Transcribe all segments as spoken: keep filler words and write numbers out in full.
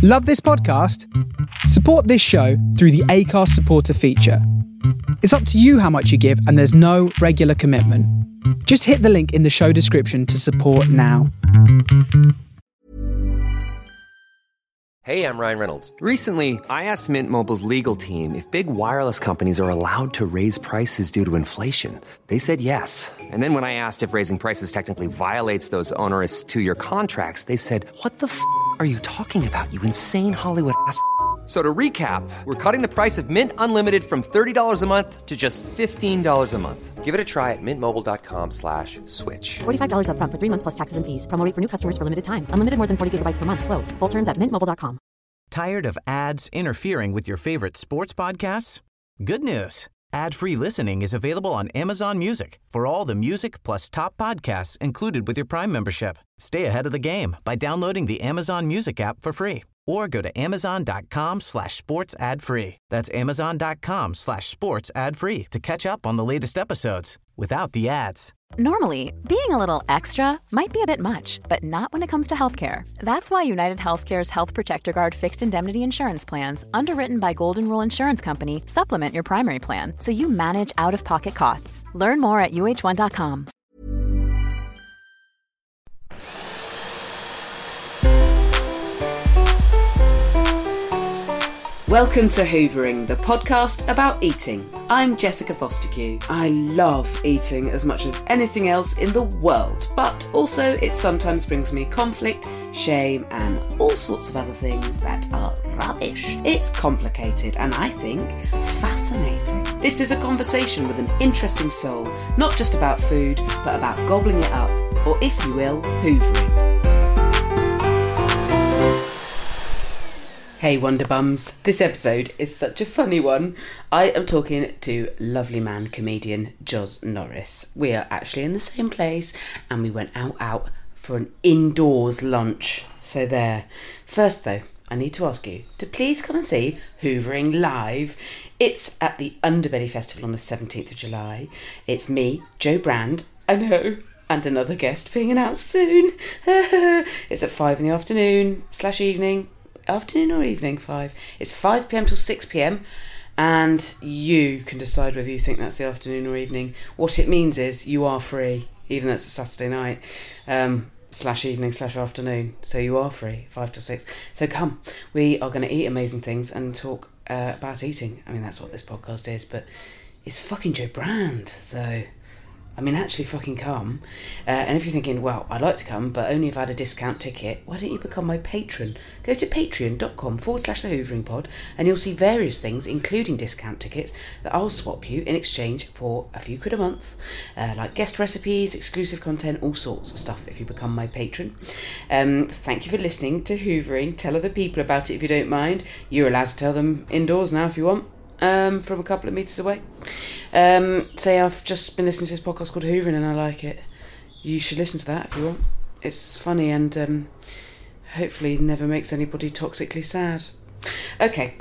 Love this podcast? Support this show through the Acast supporter feature. It's up to you how much you give, and there's no regular commitment. Just hit the link in the show description to support now. Hey, I'm Ryan Reynolds. Recently, I asked Mint Mobile's legal team if big wireless companies are allowed to raise prices due to inflation. They said yes. And then when I asked if raising prices technically violates those onerous two-year contracts, they said, what the f*** are you talking about, you insane Hollywood ass f- So to recap, we're cutting the price of Mint Unlimited from thirty dollars a month to just fifteen dollars a month. Give it a try at mintmobile.com slash switch. forty-five dollars up front for three months plus taxes and fees. Promo rate for new customers for limited time. Unlimited more than forty gigabytes per month. Slows full terms at mint mobile dot com. Tired of ads interfering with your favorite sports podcasts? Good news. Ad-free listening is available on Amazon Music for all the music plus top podcasts included with your Prime membership. Stay ahead of the game by downloading the Amazon Music app for free or go to amazon.com slash sports ad free. That's amazon.com slash sports ad free to catch up on the latest episodes without the ads. Normally, being a little extra might be a bit much, but not when it comes to healthcare. That's why United Healthcare's Health Protector Guard fixed indemnity insurance plans, underwritten by Golden Rule Insurance Company, supplement your primary plan so you manage out-of-pocket costs. Learn more at U H one dot com. Welcome to Hoovering, the podcast about eating. I'm Jessica Fostekew. I love eating as much as anything else in the world, but also it sometimes brings me conflict, shame, and all sorts of other things that are rubbish. It's complicated and I think fascinating. This is a conversation with an interesting soul, not just about food, but about gobbling it up, or if you will, hoovering. Hey Wonderbums, this episode is such a funny one. I am talking to lovely man comedian Jos Norris. We are actually in the same place and we went out out for an indoors lunch. So there. First though, I need to ask you to please come and see Hoovering live. It's at the Underbelly Festival on the seventeenth of July. It's me, Joe Brand, I know, and another guest being announced soon. It's at five in the afternoon slash evening. Afternoon or evening, five. It's five p.m. till six p.m. and you can decide whether you think that's the afternoon or evening. What it means is you are free, even though it's a Saturday night, um, slash evening slash afternoon. So you are free, five till six. So come, we are going to eat amazing things and talk uh, about eating. I mean, that's what this podcast is, but it's fucking Joe Brand, so... I mean, actually fucking come. Uh, and if you're thinking, well, I'd like to come, but only if I had a discount ticket, why don't you become my patron? Go to patreon.com forward slash the Hoovering Pod, and you'll see various things, including discount tickets, that I'll swap you in exchange for a few quid a month, uh, like guest recipes, exclusive content, all sorts of stuff if you become my patron. Um, thank you for listening to Hoovering. Tell other people about it if you don't mind. You're allowed to tell them indoors now if you want. Um, from a couple of metres away. Um, say I've just been listening to this podcast called Hoovering and I like it. You should listen to that if you want. It's funny and um, hopefully never makes anybody toxically sad. Okay.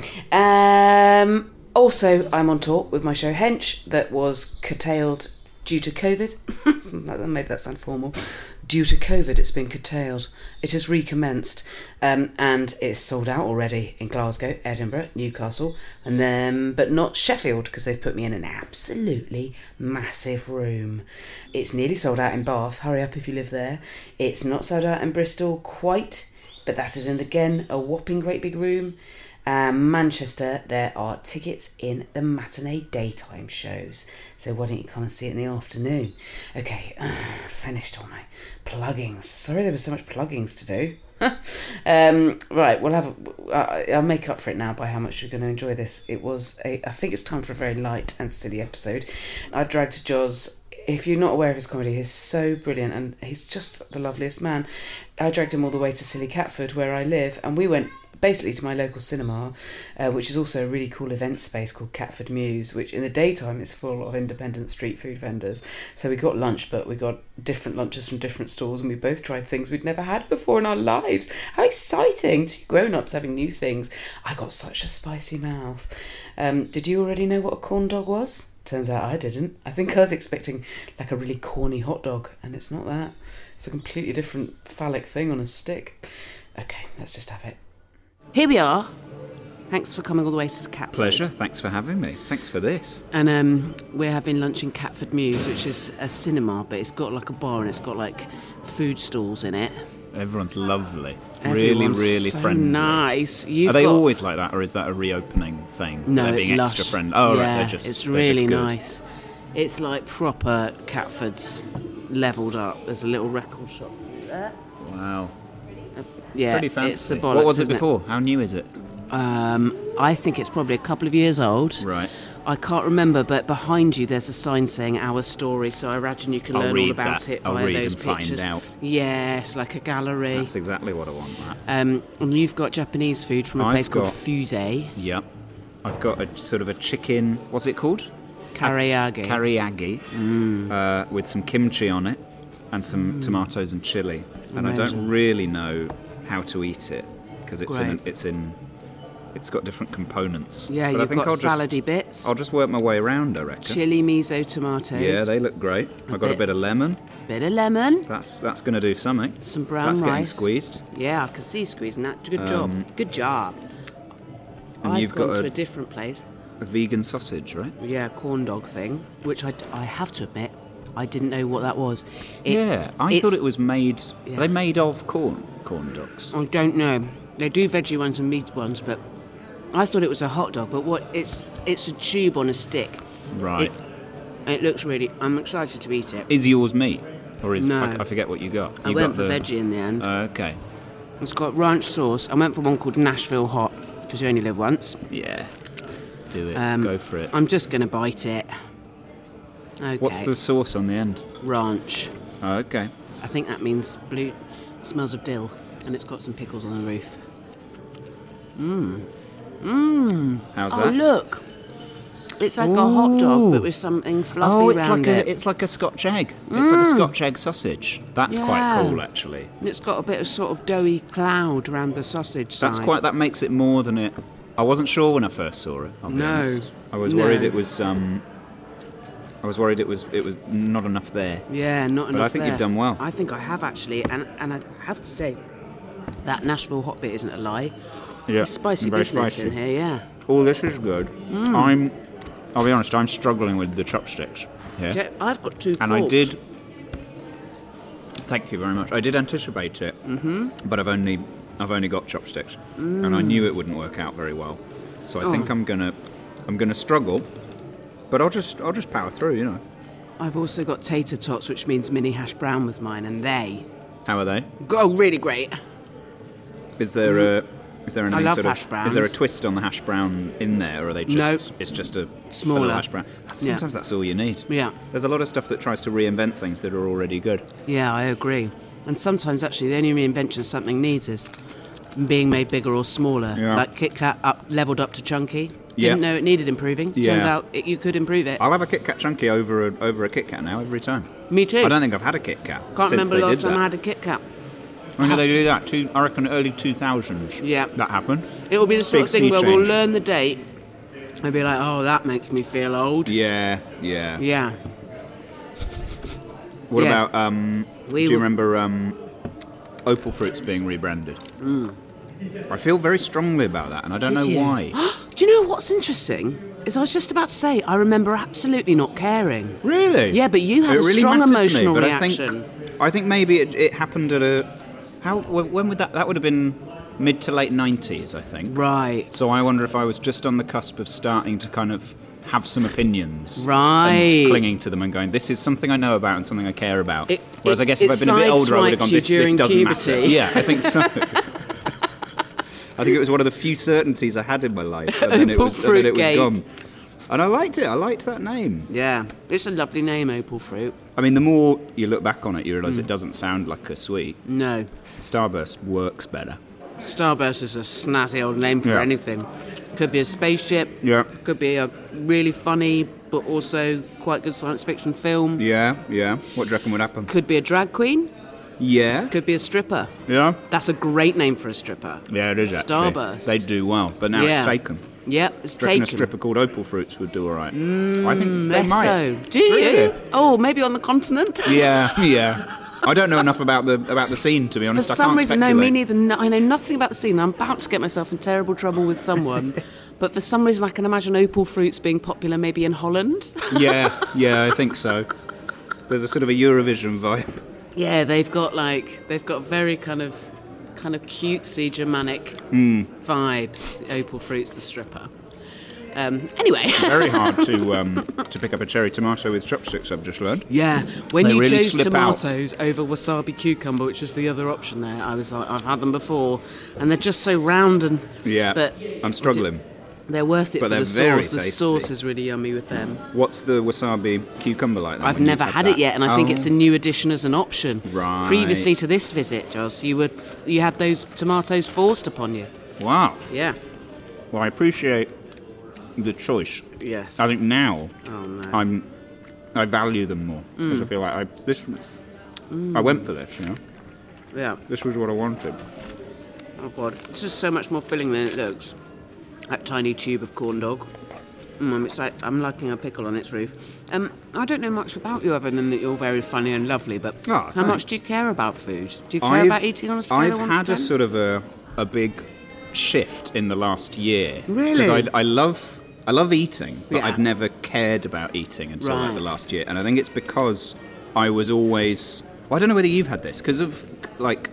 Um, also, I'm on tour with my show Hench that was curtailed due to COVID. Maybe that sounds formal. Due to COVID, it's been curtailed. It has recommenced, um, and it's sold out already in Glasgow, Edinburgh, Newcastle, and then, but not Sheffield, because they've put me in an absolutely massive room. It's nearly sold out in Bath. Hurry up if you live there. It's not sold out in Bristol quite, but that is in again a whopping great big room. Um, Manchester, there are tickets in the matinee daytime shows, so why don't you come and see it in the afternoon? Okay, uh, finished all my pluggings. Sorry there was so much pluggings to do. um, right, we'll have. A, uh, I'll make up for it now by how much you're going to enjoy this. It was a. I think it's time for a very light and silly episode. I dragged Jos. If you're not aware of his comedy, he's so brilliant and he's just the loveliest man. I dragged him all the way to Silly Catford, where I live, and we went basically to my local cinema, uh, which is also a really cool event space called Catford Muse, which in the daytime is full of independent street food vendors. So we got lunch, but we got different lunches from different stalls, and we both tried things we'd never had before in our lives. How exciting! Two grown-ups having new things. I got such a spicy mouth. Um, did you already know what a corn dog was? Turns out I didn't. I think I was expecting like a really corny hot dog, and it's not that. It's a completely different phallic thing on a stick. Okay, let's just have it. here we are. Thanks for coming all the way to Catford. Pleasure. Thanks for having me. Thanks for this. And um, we're having lunch in Catford Mews, which is a cinema, but it's got like a bar and it's got like food stalls in it. Everyone's lovely. Everyone's really, really so friendly. nice. You've Are they got... always like that, or is that a reopening thing? No, they're it's being lush. extra friendly. Oh, yeah, right. They're just. it's they're really just good. nice. It's like proper Catford's levelled up. There's a little record shop through there. Wow. Yeah, Pretty fancy. it's the bollocks. What was it isn't before? How new is it? Um, I think it's probably a couple of years old. Right. I can't remember, but behind you there's a sign saying Our Story, so I imagine you can I'll learn read all about that. it I'll via read those and find pictures. out. Yes, like a gallery. That's exactly what I want. That. Um, and you've got Japanese food from a I've place called got- Fuse. Yep. I've got a sort of a chicken. What's it called? Karaage. Karaage. Mm. Uh, with some kimchi on it and some Mm. tomatoes and chili. And I Amazing. don't really know how to eat it because it's in. Great. It's in. It's got different components. Yeah, but you've I think got I'll just, salady bits. I'll just work my way around, I reckon. Chili, miso, tomatoes. Yeah, they look great. A I've got a bit- bit of lemon. Bit of lemon. That's that's going to do something. Some brown That's getting rice. squeezed. Yeah, I can see squeezing that. Good Um, job. Good job. and I've you've gone got to a- a different place. A vegan sausage, right? Yeah, corn dog thing, which I, I have to admit, I didn't know what that was. It- yeah, I it's- thought it was made. Yeah. Are they made of corn? Corn dogs. I don't know. They do veggie ones and meat ones, but I thought it was a hot dog. But what? It's it's a tube on a stick. Right. It, it looks really. I'm excited to eat it. Is yours meat, or is No. I, I forget what you got? I You went got for the, veggie in the end. Uh, okay. It's got ranch sauce. I went for one called Nashville Hot because you only live once. Yeah. Do it. Um, Go for it. I'm just gonna bite it. Okay. What's the sauce on the end? ranch? Oh, okay. I think that means blue. Smells of dill, and it's got some pickles on the roof. Mmm. Mmm. How's Oh that? look. It's like a hot dog, Ooh. but with something fluffy Oh, it's round like it. a it's like a Scotch egg. It's like a Scotch egg sausage. That's Yeah. quite cool, actually. It's got a bit of sort of doughy cloud around the sausage side. That's quite. That makes it more than it. I wasn't sure when I first saw it. I'll be No. honest. I was No. worried it was. Um, I was worried it was. It was not enough there. Yeah, not enough But I think there. you've done well. I think I have actually, and and I have to say, that Nashville hot bit isn't a lie. Yeah. There's spicy very business spicy. in here, yeah. Oh, this is good. Mm. I'm. I'll be honest. I'm struggling with the chopsticks. Yeah. Yeah, I've got two And I forks. did. Thank you very much. I did anticipate it, mm-hmm. but I've only I've only got chopsticks, Mm. and I knew it wouldn't work out very well. So I think Oh. I'm gonna I'm gonna struggle, but I'll just I'll just power through. You know. I've also got tater tots, which means mini hash brown with mine, and they How are they? go really great. Is there a is there any Mm. I love sort hash of is there a browns. twist on the hash brown in there, or are they just No. it's just a Smaller. a little hash brown? That's, Yeah. Sometimes that's all you need. Yeah. There's a lot of stuff that tries to reinvent things that are already good. Yeah, I agree. And sometimes actually the only reinvention something needs is being made bigger or smaller. Yeah. Like Kit Kat up, levelled up to chunky. Yeah. Didn't know it needed improving. Turns Yeah. out it, you could improve it. I'll have a Kit Kat chunky over a, over a Kit Kat now every time. Me too. I don't think I've had a Kit Kat Can't since remember they the did last time that. I had a Kit Kat. When did they do that? Two, I reckon early two thousands. Yeah. That happened. It will be the sort Big of thing sea where we'll change. learn the date and be like, oh, that makes me feel old. Yeah, yeah. Yeah. What Yeah. about, um, We do you were- remember um, Opal Fruits being rebranded? Mm. I feel very strongly about that, and I don't Did know you? why. Do you know what's interesting? Is I was just about to say, I remember absolutely not caring. Really? Yeah, but you had It a really strong mattered to me, emotional but reaction. I think, I think maybe it, it happened at a... How? When when would that... That would have been mid to late nineties, I think. Right. So I wonder if I was just on the cusp of starting to kind of have some opinions. Right. And clinging to them and going, this is something I know about and something I care about. It- Whereas it- I guess if it I'd been a bit older, I would have gone, sideswiped you this, this during doesn't matter. puberty. Yeah, I think so. I think it was one of the few certainties I had in my life. And then it Opal was, and then it was Fruitgate. gone. And I liked it. I liked that name. Yeah. It's a lovely name, Opal Fruit. I mean, the more you look back on it, you realise Mm. it doesn't sound like a sweet. No. Starburst works better. Starburst is a snazzy old name for Yeah. anything. Could be a spaceship. Yeah. Could be a really funny but also quite good science fiction film. Yeah, yeah. What do you reckon would happen? Could be a drag queen. Yeah. Could be a stripper. Yeah. That's a great name for a stripper. Yeah, it is actually. Starburst. They do well, but now Yeah. it's taken. Yep, it's Do you reckon taken. a stripper called Opal Fruits would do all right? I think they Less might. so. Do you? Really? Oh, maybe on the continent? Yeah, yeah. I don't know enough about the about the scene, to be honest. For I some can't reason, speculate. no, me neither. No, I know nothing about the scene. I'm about to get myself in terrible trouble with someone. But for some reason, I can imagine opal fruits being popular maybe in Holland. Yeah, yeah, I think so. There's a sort of a Eurovision vibe. Yeah, they've got like they've got very kind of kind of cutesy Germanic mm. vibes. Opal fruits, the stripper. Um, anyway, very hard to um, to pick up a cherry tomato with chopsticks, I've just learned. Yeah, when they you really chose slip tomatoes out. over wasabi cucumber, which is the other option there, I was like, I've had them before, and they're just so round and. Yeah, but I'm struggling. They're worth it but for they're the very sauce. The tasty. sauce is really yummy with them. What's the wasabi cucumber like? Then, I've when never you've had, had it yet, and I oh. think it's a new addition as an option. Right. Previously to this visit, Jos, you would you had those tomatoes forced upon you. Wow. Yeah. Well, I appreciate the choice. Yes. I think now Oh no. I'm I value them more because Mm. I feel like I this Mm. I went for this, you know. Yeah. This was what I wanted. Oh god, this is so much more filling than it looks. That tiny tube of corn dog. Mm, it's like I'm liking a pickle on its roof. Um, I don't know much about you other than that you're very funny and lovely. But Oh, how thanks. much do you care about food? Do you care I've, about eating on a scale I've of one had to a ten? sort of a a big shift in the last year. Really? Because I, I love I love eating, but Yeah. I've never cared about eating until like Right. the last year, and I think it's because I was always. Well, I don't know whether you've had this because of like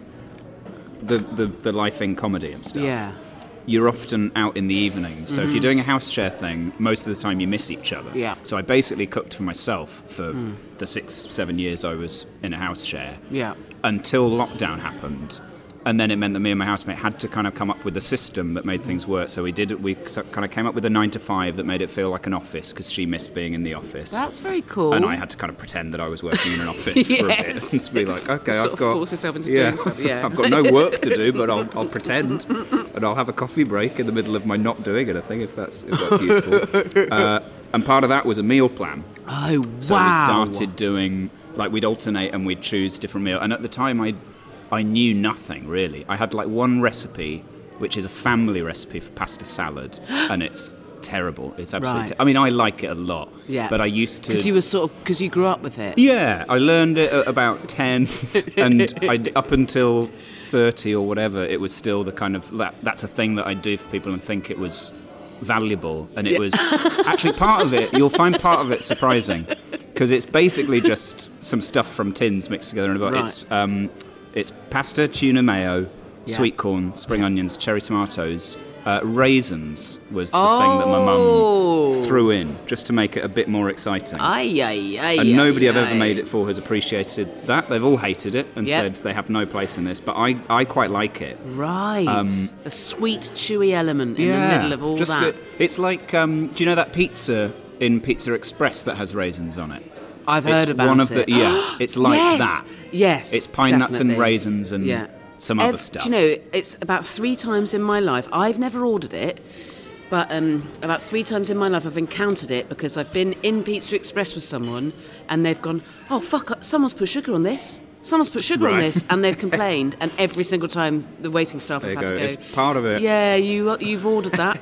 the, the the life in comedy and stuff. Yeah. You're often out in the evenings, so if Mhm. you're doing a house share thing, most of the time you miss each other. Yeah. So I basically cooked for myself for Mm. the six, seven years I was in a house share Yeah. until lockdown happened, and then it meant that me and my housemate had to kind of come up with a system that made things work. So we did we kind of came up with a nine to five that made it feel like an office because she missed being in the office. That's very cool. And I had to kind of pretend that I was working in an office for a bit Yes. and to be like, okay, Sort I've of got force yourself into yeah, doing stuff, yeah. I've got no work to do, but I'll, I'll pretend, and I'll have a coffee break in the middle of my not doing anything if that's if that's useful. Uh, and part of that was a meal plan. Oh, So wow. we started doing, like, we'd alternate and we'd choose different meals. And at the time, I I knew nothing, really. I had, like, one recipe, which is a family recipe for pasta salad, and it's terrible. It's absolutely Right. ter- I mean, I like it a lot. Yeah. But I used to... Because you were sort of because you grew up with it. Yeah, I learned it at about ten, and I, up until thirty or whatever, it was still the kind of... That, that's a thing that I do for people and think it was valuable, and it Yeah. was... Actually, part of it, you'll find part of it surprising, because it's basically just some stuff from tins mixed together in a bowl. Right. It's, um, it's pasta, tuna mayo, Yeah. sweet corn, spring onions, cherry tomatoes, uh, raisins was the Oh. thing that my mum threw in, just to make it a bit more exciting. Aye, aye, aye. And nobody aye, I've ever aye. made it for has appreciated that. They've all hated it and Yep. said they have no place in this, but I, I quite like it. Right. Um, a sweet, chewy element in the middle of all just that. a- it's like, um, do you know that pizza in Pizza Express that has raisins on it? I've It's heard about one of it. the yeah. It's like Yes! that. Yes. It's pine nuts and definitely. raisins and Yeah. some Ev- other stuff. Do you know, it's about three times in my life. I've never ordered it, but um, about three times in my life I've encountered it because I've been in Pizza Express with someone and they've gone, oh, fuck, someone's put sugar on this. Someone's put sugar on Right. this. And they've complained. And every single time the waiting staff There have you had go. to go, It's part of it. yeah, you, you've ordered that.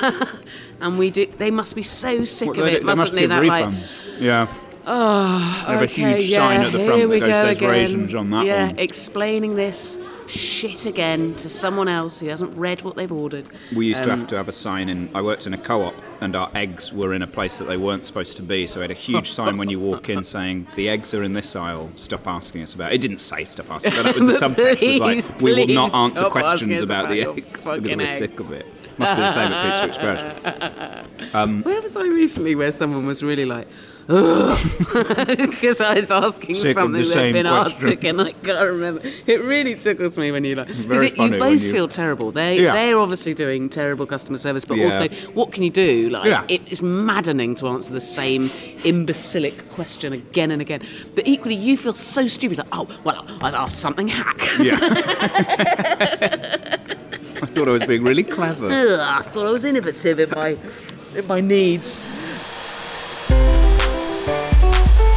And we do. They must be so sick Well, of they, it, they mustn't must they? give That, like, refunds. Yeah. oh, They have okay, a huge yeah, sign at the front here that we goes, go "There's again." raisins on that yeah, one. explaining this shit again to someone else who hasn't read what they've ordered. We used to Um, have to have a sign in. I worked in a co-op, and our eggs were in a place that they weren't supposed to be. So we had a huge sign when you walk in saying, "The eggs are in this aisle. Stop asking us about it." It didn't say "stop asking," but that was the subtext. Was Please, like, "We will not please answer stop questions asking us about, about the your eggs because fucking we're sick eggs." of it." Must be the same at Pizza Express. Um, Where was I recently where someone was really like, because I was asking Sick of something the they'd same been asked question. again. I can't remember. It really tickles me when you like, because very you funny when both you- feel terrible. They Yeah. they're obviously doing terrible customer service, but Yeah. also what can you do? Like Yeah. it is maddening to answer the same imbecilic question again and again. But equally, you feel so stupid. Like, oh well, I've asked something hack. yeah. I thought I was being really clever. Ugh, I thought I was innovative in my in my needs.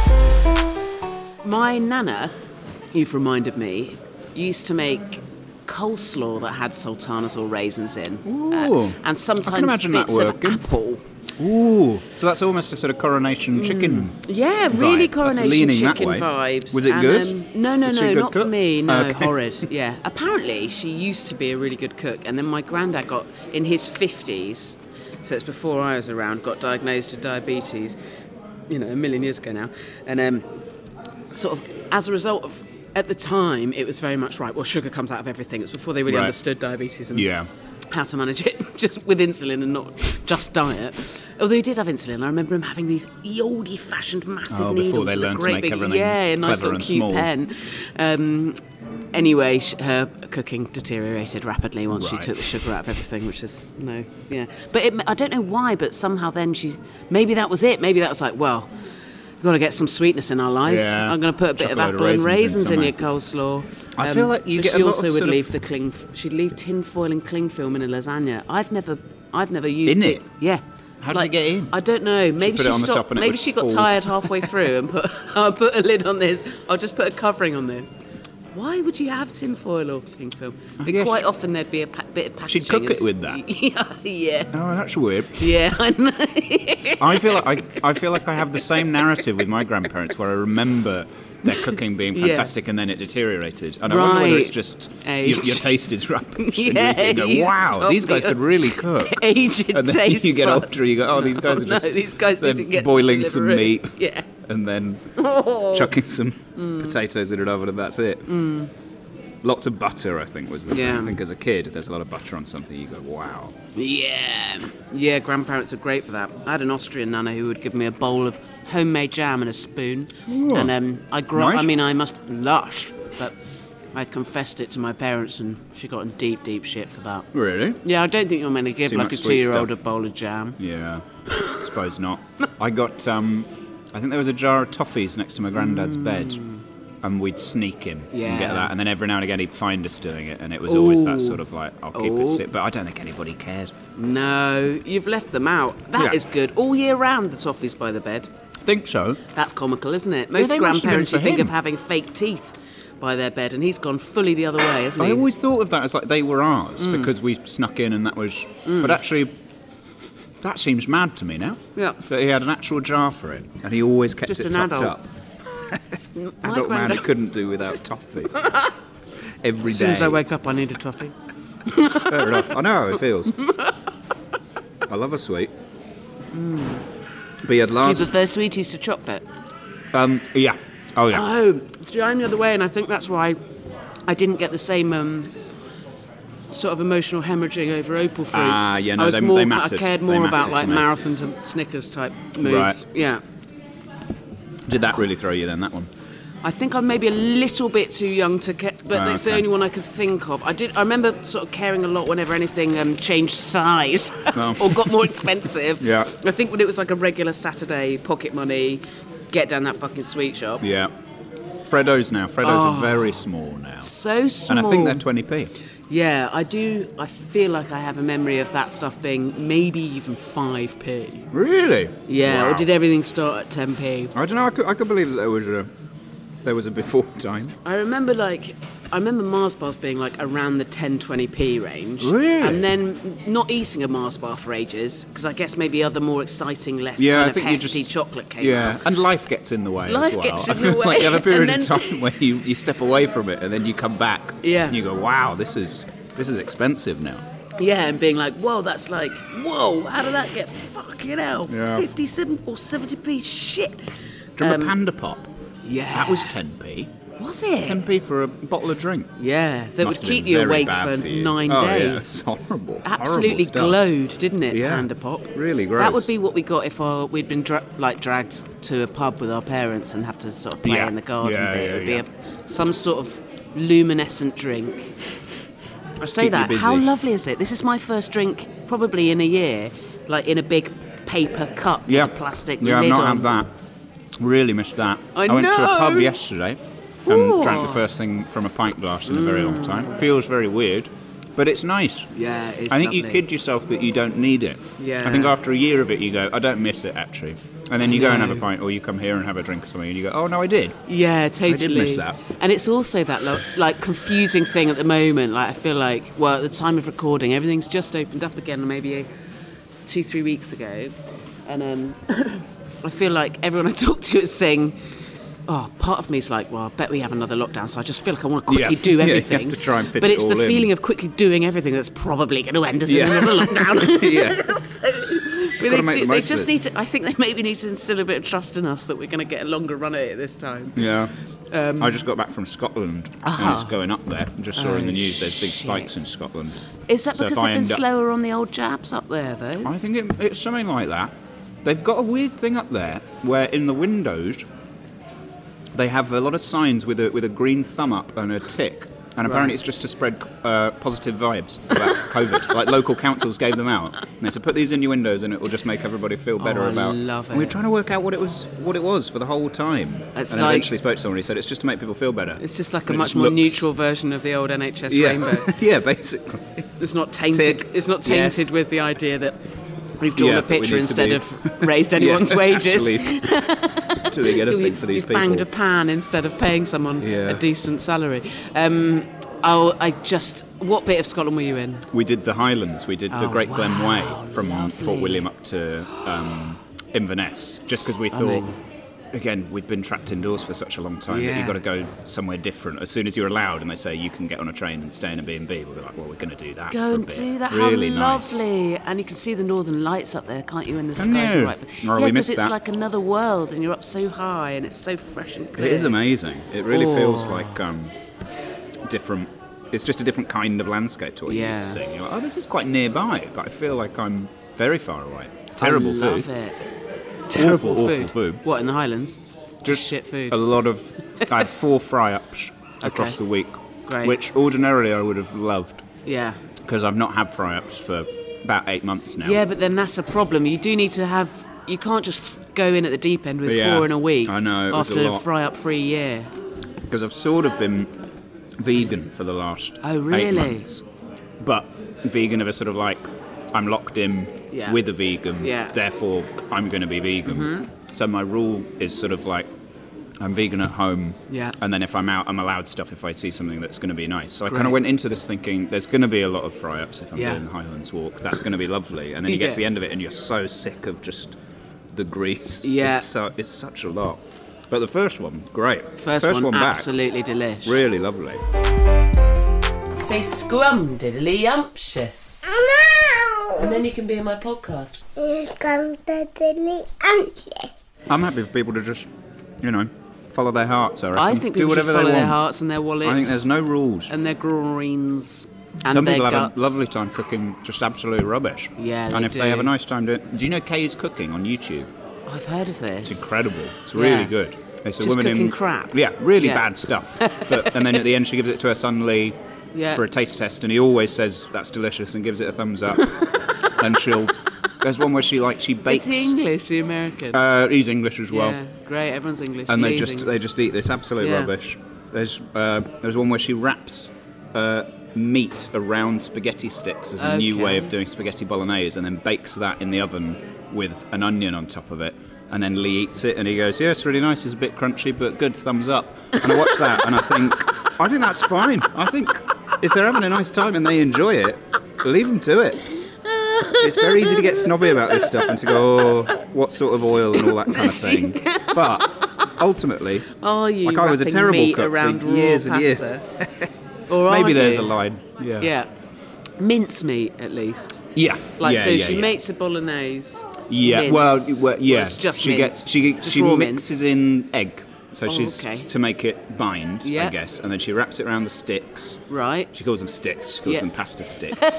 My nana, you've reminded me, used to make coleslaw that had sultanas or raisins in. Ooh. Uh, and sometimes imagine that bits of working. apple. Ooh, so that's almost a sort of coronation chicken. Yeah, vibe. really That's coronation leaning that chicken way. vibes. Was it And, good? um, no, no, Was she a no, good not for cook? me. No, Okay. horrid. Yeah. Apparently, she used to be a really good cook, and then my granddad got in his fifties, so it's before I was around, got diagnosed with diabetes. You know, a million years ago now, and um, sort of as a result of. At the time, it was very much right. Well, sugar comes out of everything. It was before they really Right. understood diabetes and Yeah. how to manage it just with insulin and not just diet. Although he did have insulin, I remember him having these oldie-fashioned massive Oh, before needles. they with a learned to great make big, everything yeah, a nice clever little and cute small. pen. Um, anyway, sh- her cooking deteriorated rapidly once Right. she took the sugar out of everything, which is no, yeah. But it, I don't know why, but somehow then she, maybe that was it. Maybe that was like, well. Got to get some sweetness in our lives. Yeah. I'm going to put a bit Chuck of a load of apple and raisins in raisins in, your somewhere. coleslaw. I feel like you but get she a lot also of would sort of- leave the cling. She'd leave tin foil and cling film in a lasagna. I've never, I've never used In it. it? Yeah. How did it get in? I don't know. Maybe put she it on the stopped. top and it maybe would she got fall. tired halfway through and put. I'll put a lid on this. I'll just put a covering on this. Why would you have tin foil or cling film? But yeah, quite she- often there'd be a pa- bit of packaging. She'd cook it as- with that? yeah, yeah, Oh, that's weird. yeah. I know. I feel like I, I feel like I have the same narrative with my grandparents, where I remember their cooking being Yeah. fantastic and then it deteriorated. And I wonder whether it's Right. just Age. your, your taste is rubbish. and you Yeah, eat it and go, you wow, stop these guys me. could really cook. Aged And then taste you get buds. older, you go, oh, these guys Oh, are just no, these guys they're need to get boiling some delivery. meat Yeah. and then Oh. chucking some Mm. potatoes in an oven and that's it. Lots of butter, I think, was the thing. Yeah. I think as a kid, there's a lot of butter on something, you go, wow. Yeah, yeah. Grandparents are great for that. I had an Austrian nana who would give me a bowl of homemade jam and a spoon, Ooh. and um, I grew. Nice. I mean, I must lush, but I confessed it to my parents, and she got in deep, deep shit for that. Really? Yeah, I don't think you're meant to give Too like much a sweet two-year-old stuff. a bowl of jam. Yeah, I suppose not. I got, um, I think there was a jar of toffees next to my granddad's bed, and we'd sneak him and Yeah. get that, and then every now and again he'd find us doing it, and it was always that Ooh. sort of like, I'll keep Ooh. it sit, but I don't think anybody cared. No, you've left them out. That is Yeah. good. All year round, the toffees by the bed. Think so. That's comical, isn't it? Most they must have been grandparents you for think him. of having fake teeth by their bed, and he's gone fully the other way, hasn't I he? always thought of that as like they were ours Mm. because we snuck in and that was, but actually, that seems mad to me now. Yeah. That he had an actual jar for it, and he always kept Just it an topped adult. up. My Adult man who granddad- couldn't do without toffee. Every As soon as day. I wake up, I need a toffee. Fair enough. I know how it feels. I love a sweet. But he had Do you last. prefer sweeties to chocolate? Um, yeah. Oh yeah. Oh, see, I'm the other way, and I think that's why I didn't get the same um, sort of emotional hemorrhaging over opal fruits. Ah, yeah, no, I was they- more, they mattered. I cared They more mattered about to like me. marathon to Snickers type moods. Right. Yeah. Did that really throw you then? That one. I think I'm maybe a little bit too young to get, but Ah, it's the okay. only one I could think of. I did. I remember sort of caring a lot whenever anything um, changed size Oh. or got more expensive. Yeah. I think when it was like a regular Saturday pocket money, get down that fucking sweet shop. Yeah. Freddo's now. Freddo's Oh. are very small now. So small. And I think they're twenty p. Yeah, I do. I feel like I have a memory of that stuff being maybe even five p. Really? Yeah, Wow. or did everything start at ten p? I don't know. I could, I could believe that there was a there was a before time. I remember like I remember Mars bars being like around the ten twenty p range. Really? And then not eating a Mars bar for ages because I guess maybe other more exciting, less Yeah, I kind of think you hefty just- chocolate came Yeah, out. and life gets in the way Life as well. gets I in feel the like you have a way, period and of then- time where you, you step away from it and then you come back. Yeah. And you go, wow, this is this is expensive now. Yeah, and being like, whoa, that's like, whoa, how did that get fucking hell? Yeah. fifty-seven or seventy p shit. Do you remember Um, Panda Pop? Yeah. That was ten p. Was it? ten p for a bottle of drink. Yeah, that Must would have keep been you very awake bad for, for you. nine Oh, days. yeah, it's horrible. Absolutely Horrible stuff. glowed, didn't it, Yeah. Panda Pop? Really gross. That would be what we got if our, we'd been dra- like dragged to a pub with our parents and have to sort of play Yeah. in the garden. Yeah, bit. yeah, it would yeah. be a, some sort of luminescent drink. I say Keep you that. busy. How lovely is it? This is my first drink probably in a year, like in a big paper cup Yeah. with a plastic Yeah, I've lid not on. had that. Really missed that. I went to a know. pub yesterday and Ooh. drank the first thing from a pint glass in a very long time. Feels very weird. But it's nice. Yeah, it's I think lovely. you kid yourself that you don't need it. Yeah. I think after a year of it, you go, I don't miss it, actually. And then you go and have a No. pint, or you come here and have a drink or something, and you go, oh, no, I did. Yeah, totally. miss that. And it's also that lo- like confusing thing at the moment. Like I feel like, well, at the time of recording, everything's just opened up again, maybe a, two, three weeks ago, and um, I feel like everyone I talk to is saying, oh, part of me is like, well, I bet we have another lockdown, so I just feel like I want to quickly Yeah. do Yeah, you have everything. to try and fit but it it's all the in. feeling of quickly doing everything that's probably going to end us Yeah. in another lockdown. Yeah. So, but Gotta they, make do- the they most of just it. need to. I think they maybe need to instill a bit of trust in us that we're going to get a longer run at it this time. Yeah. Um, I just got back from Scotland, Ah. and it's going up there. I just saw in Oh, the news there's big shit. spikes in Scotland. Is that So because if I they've been end up- slower on the old jabs up there, though? I think it, it's something like that. They've got a weird thing up there where in the windows they have a lot of signs with a with a green thumb up and a tick, and apparently it's just to spread uh, positive vibes about COVID. Like local councils gave them out, and they said put these in your windows and it will just make everybody feel better Oh, I about. love And we it. were trying to work out what it was what it was for the whole time, It's and like- eventually spoke to someone who said it's just to make people feel better. It's just like a And it much just more looks- neutral version of the old N H S Yeah, rainbow. yeah, basically. It's not tainted. Tick. It's not tainted Yes. with the idea that we've drawn Yeah, a but we picture need to instead be- of raised anyone's Yeah, wages. Actually, doing anything We've, for these we've people. banged a pan instead of paying someone Yeah. a decent salary. Um, oh, I just. What bit of Scotland were you in? We did the Highlands. We did the Oh, Great Glen wow, Way from lovely. Fort William up to um, Inverness, just because we Stunning. thought, again, we'd been trapped indoors for such a long time that Yeah. you've got to go somewhere different. As soon as you're allowed and they say you can get on a train and stay in a B and B, we'll be like, well, we're going to do that Go for a and bit. do that. Really How nice. lovely! And you can see the northern lights up there, can't you? In the Can sky, you? right? Oh, yeah, we because missed it's that. like another world, and you're up so high, and it's so fresh and clear. It is amazing. It really Oh. feels like um, different. It's just a different kind of landscape to what you used to Yeah. seeing. You're like, oh, this is quite nearby, but I feel like I'm very far away. Terrible I love food. it. Terrible Awful, food. awful food. What, in the Highlands? Just Just shit food. A lot of. I had four fry-ups across Okay. the week, Great. which ordinarily I would have loved Yeah. because I've not had fry-ups for about eight months now. Yeah, but then that's a problem. You do need to have. You can't just go in at the deep end with Yeah, four in a week. I know, it was after a a lot. fry-up-free year. because I've sort of been vegan for the last Oh, eight really? months. But vegan of a sort of like, I'm locked in Yeah. with a vegan, Yeah. therefore I'm going to be vegan. Mm-hmm. So my rule is sort of like, I'm vegan at home, Yeah. and then if I'm out, I'm allowed stuff if I see something that's going to be nice. So I kind Great. of went into this thinking there's going to be a lot of fry-ups if I'm Yeah. doing the Highlands Walk. That's going to be lovely. And then you get to the Yeah. end of it and you're so sick of just the grease. Yeah. It's, so, it's such a lot. But the first one, great. First, one, back, absolutely delish. really lovely. Say scrum diddly umptious. And then you can be in my podcast. I'm happy for people to just, you know, follow their hearts. I, reckon. I think do people should whatever follow they their want. hearts and their wallets. I think there's no rules. and their groins and Some their people guts. have a lovely time cooking just absolute rubbish. Yeah, And they if do. they have a nice time doing, do you know Kay's Cooking on YouTube? I've heard of this. It's incredible. It's Yeah. really good. It's a Just woman cooking in crap? Yeah, really Yeah. bad stuff. But and then at the end she gives it to her son Lee Yeah. for a taste test, and he always says that's delicious and gives it a thumbs up. And she'll. There's one where she like she Is bakes. he English? The American? Uh, he's English as well. yeah, great. Everyone's English. And they Lee's just they English. just eat this absolute Yeah. rubbish. There's uh, there's one where she wraps uh, meat around spaghetti sticks as a new Okay. way of doing spaghetti bolognese, and then bakes that in the oven with an onion on top of it. And then Lee eats it, and he goes, "Yeah, it's really nice. It's a bit crunchy, but good. Thumbs up." And I watch that, and I think, I think that's fine. I think if they're having a nice time and they enjoy it, leave them to it. It's very easy to get snobby about this stuff and to go, "Oh, what sort of oil and all that kind of thing." But ultimately, Are you like I was a wrapping terrible meat cook around for raw years and years. pasta? Or Maybe aren't there's you? a line. Yeah. Yeah. Mince meat, at least. Yeah. Like, yeah, so yeah, she yeah. makes a bolaise. Yeah. mince, Well, well, yeah. or it's just she mince? gets she Just she raw mixes in egg. So Oh, she's okay. to make it bind, Yeah. I guess, and then she wraps it around the sticks. mince. Right. She calls them sticks. She calls Yeah. them pasta sticks.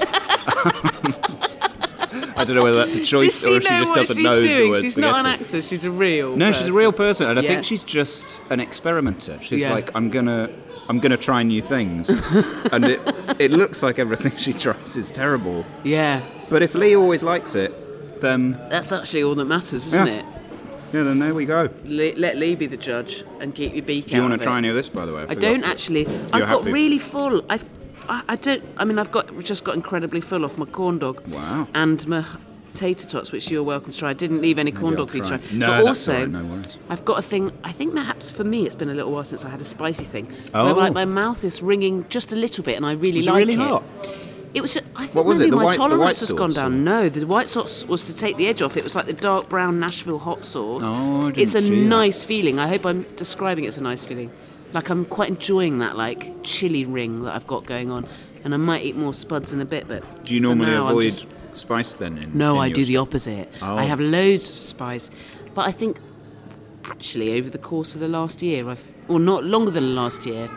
I don't know whether that's a choice Does she or if she know just what doesn't she's know doing? the word She's spaghetti. not an actor. She's a real. No, she's a person. real person, and I Yeah. think she's just an experimenter. She's Yeah. like, I'm gonna, I'm gonna try new things, and it, it looks like everything she tries is terrible. Yeah. But if Lee always likes it, then That's actually all that matters, isn't Yeah. it? yeah, then there we go. Le- let Lee be the judge and keep your beak Do you out want of to try it. any of this, by the way? I don't actually. I got happy? really full. I, I, I don't. I mean, I've got just got incredibly full off my corn dog. Wow. And my tater tots, which you're welcome to try. I didn't leave any corn Maybe dog I'll for you to try. try. No, but that's also, all right, no worries. I've got a thing. I think perhaps for me, it's been a little while since I had a spicy thing. Oh. Where, like, my mouth is ringing just a little bit, and I really Was it like really it. hot? It was. I think What was maybe it, the my white- the white tolerance has gone sauce, down. or- No, the white sauce was to take the edge off. It was like the dark brown Nashville hot sauce. Oh, I didn't It's a see that. nice feeling. I hope I'm describing it as a nice feeling. Like, I'm quite enjoying that, like, chili ring that I've got going on. And I might eat more spuds in a bit, but Do you for normally now, I'm avoid just- spice then? In, No, in I your do the stuff? opposite. Oh. I have loads of spice. But I think, actually, over the course of the last year, I've, or not longer than the last year,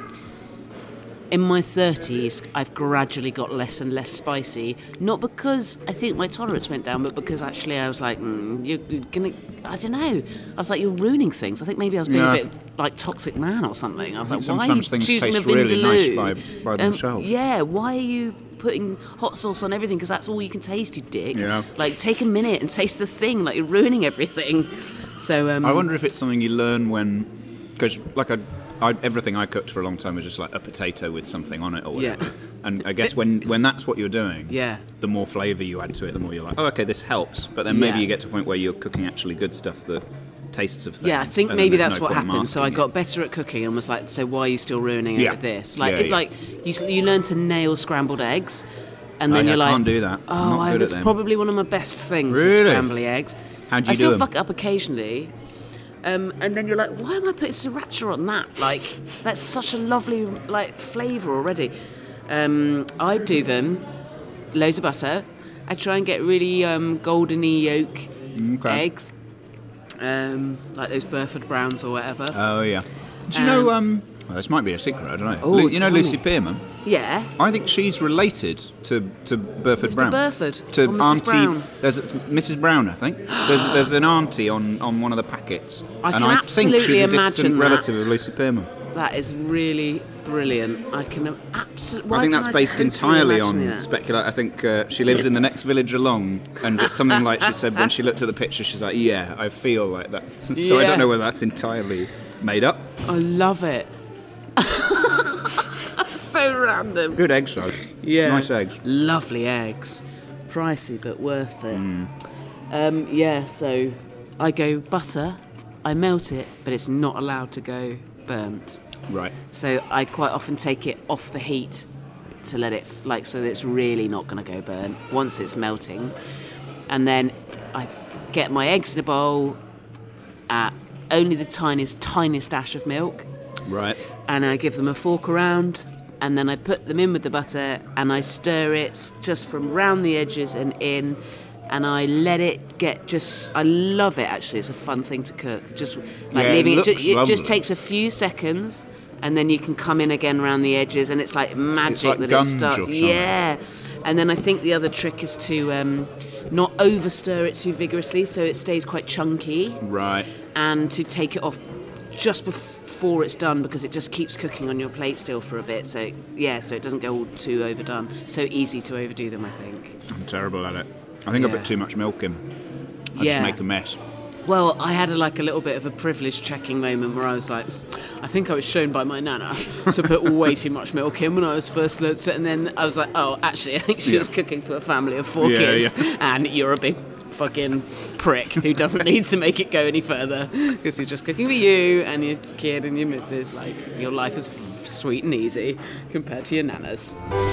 in my thirties, I've gradually got less and less spicy. Not because I think my tolerance went down, but because actually I was like, mm, you're, you're gonna, I don't know. I was like, you're ruining things. I think maybe I was being Yeah. a bit like Toxic Man or something. I was I like, think why are you sometimes things choosing taste a really nice Vindaloo? by- by Um, themselves. yeah, why are you putting hot sauce on everything? Because that's all you can taste, you dick. Yeah. Like, take a minute and taste the thing. Like, you're ruining everything. So, um, I wonder if it's something you learn when, because like I, I, everything I cooked for a long time was just like a potato with something on it or whatever. Yeah. And I guess when, when that's what you're doing, Yeah. the more flavour you add to it, the more you're like, oh, okay, this helps. But then maybe Yeah. you get to a point where you're cooking actually good stuff that tastes of things. Yeah, I think and then maybe there's that's no what point happened. So I masking got it. better at cooking and was like, so why are you still ruining it Yeah. with this? Like, Yeah, it's yeah. like you you learn to nail scrambled eggs, and Oh, then yeah, you're I like, can't do that. Oh, I'm not I good was at them. probably one of my best things. Is Really? scrambling eggs. How'd you I do still them? fuck it up occasionally. Um, and then you're like, why am I putting sriracha on that? Like, that's such a lovely like flavour already. Um, I do them, loads of butter. I try and get really um, goldeny yolk Okay. eggs, um, like those Burford Browns or whatever. Oh, yeah. Do you know, um, well, this might be a secret, I don't know. Oh, Lu- you know tell Lucy me. Pearman? Yeah. I think she's related to, to Burford Mister Brown. Burford To or Missus Auntie. Brown? There's a, Missus Brown, I think. There's there's an auntie on, on one of the packets. I and can I think absolutely she's a imagine distant that. relative of Lucy Pearman. That is really brilliant. I can absolutely. I think that's based entirely on that? speculation. I think uh, she lives in the next village along, and it's something like she said when she looked at the picture, she's like, yeah, I feel like that. So I Yeah. don't know whether that's entirely made up. I love it. So random. Good eggs, though. Yeah. Nice eggs. Lovely eggs. Pricey but worth it. Mm. Um, yeah. So I go butter. I melt it, but it's not allowed to go burnt. Right. So I quite often take it off the heat to let it, like, so that it's really not going to go burnt once it's melting. And then I get my eggs in a bowl, at only the tiniest, tiniest dash of milk, Right. and I give them a fork around, and then I put them in with the butter, and I stir it just from round the edges and in, and I let it get just, I love it actually, it's a fun thing to cook, just like Yeah, it leaving it, ju- looks it lovely. just takes a few seconds, and then you can come in again around the edges, and it's like magic like that gunge it or starts, something. yeah, and then I think the other trick is to um, not over stir it too vigorously so it stays quite chunky, Right. and to take it off just before it's done because it just keeps cooking on your plate still for a bit. So yeah, so it doesn't go all too overdone. So easy to overdo them, I think. I'm terrible at it. I think I Yeah. put too much milk in. I Yeah. just make a mess. Well, I had a, like a little bit of a privilege checking moment where I was like, I think I was shown by my nana to put way too much milk in when I was first learnt it, and then I was like, oh, actually, I think she Yeah. was cooking for a family of four Yeah, kids, yeah. and you're a big fucking prick who doesn't need to make it go any further because you're just cooking for you and your kid and your missus. Like, your life is f- sweet and easy compared to your nana's.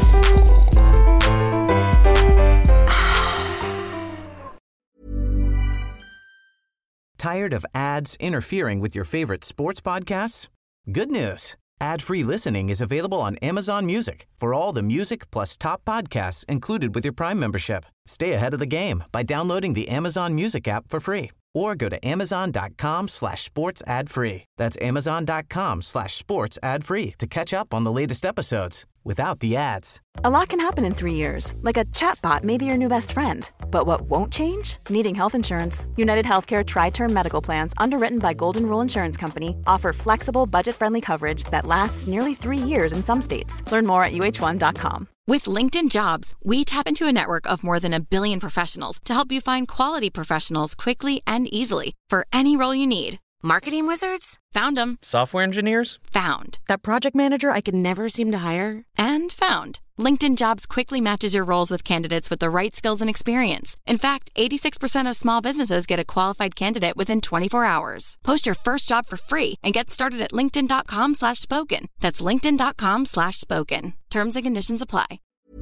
Tired of ads interfering with your favorite sports podcasts? Good news. Ad-free listening is available on Amazon Music for all the music plus top podcasts included with your Prime membership. Stay ahead of the game by downloading the Amazon Music app for free or go to amazon.com slash sports ad free. That's amazon.com slash sports ad free to catch up on the latest episodes without the ads. A lot can happen in three years, like a chatbot may be your new best friend. But what won't change? Needing health insurance. United Healthcare Tri-Term Medical Plans, underwritten by Golden Rule Insurance Company, offer flexible, budget-friendly coverage that lasts nearly three years in some states. Learn more at U H one dot com. With LinkedIn Jobs, we tap into a network of more than a billion professionals to help you find quality professionals quickly and easily for any role you need. Marketing wizards? Found them. Software engineers? Found. That project manager I could never seem to hire? And found. LinkedIn Jobs quickly matches your roles with candidates with the right skills and experience. In fact, eighty-six percent of small businesses get a qualified candidate within twenty-four hours. Post your first job for free and get started at linkedin.com slash spoken. That's linkedin.com slash spoken. Terms and conditions apply.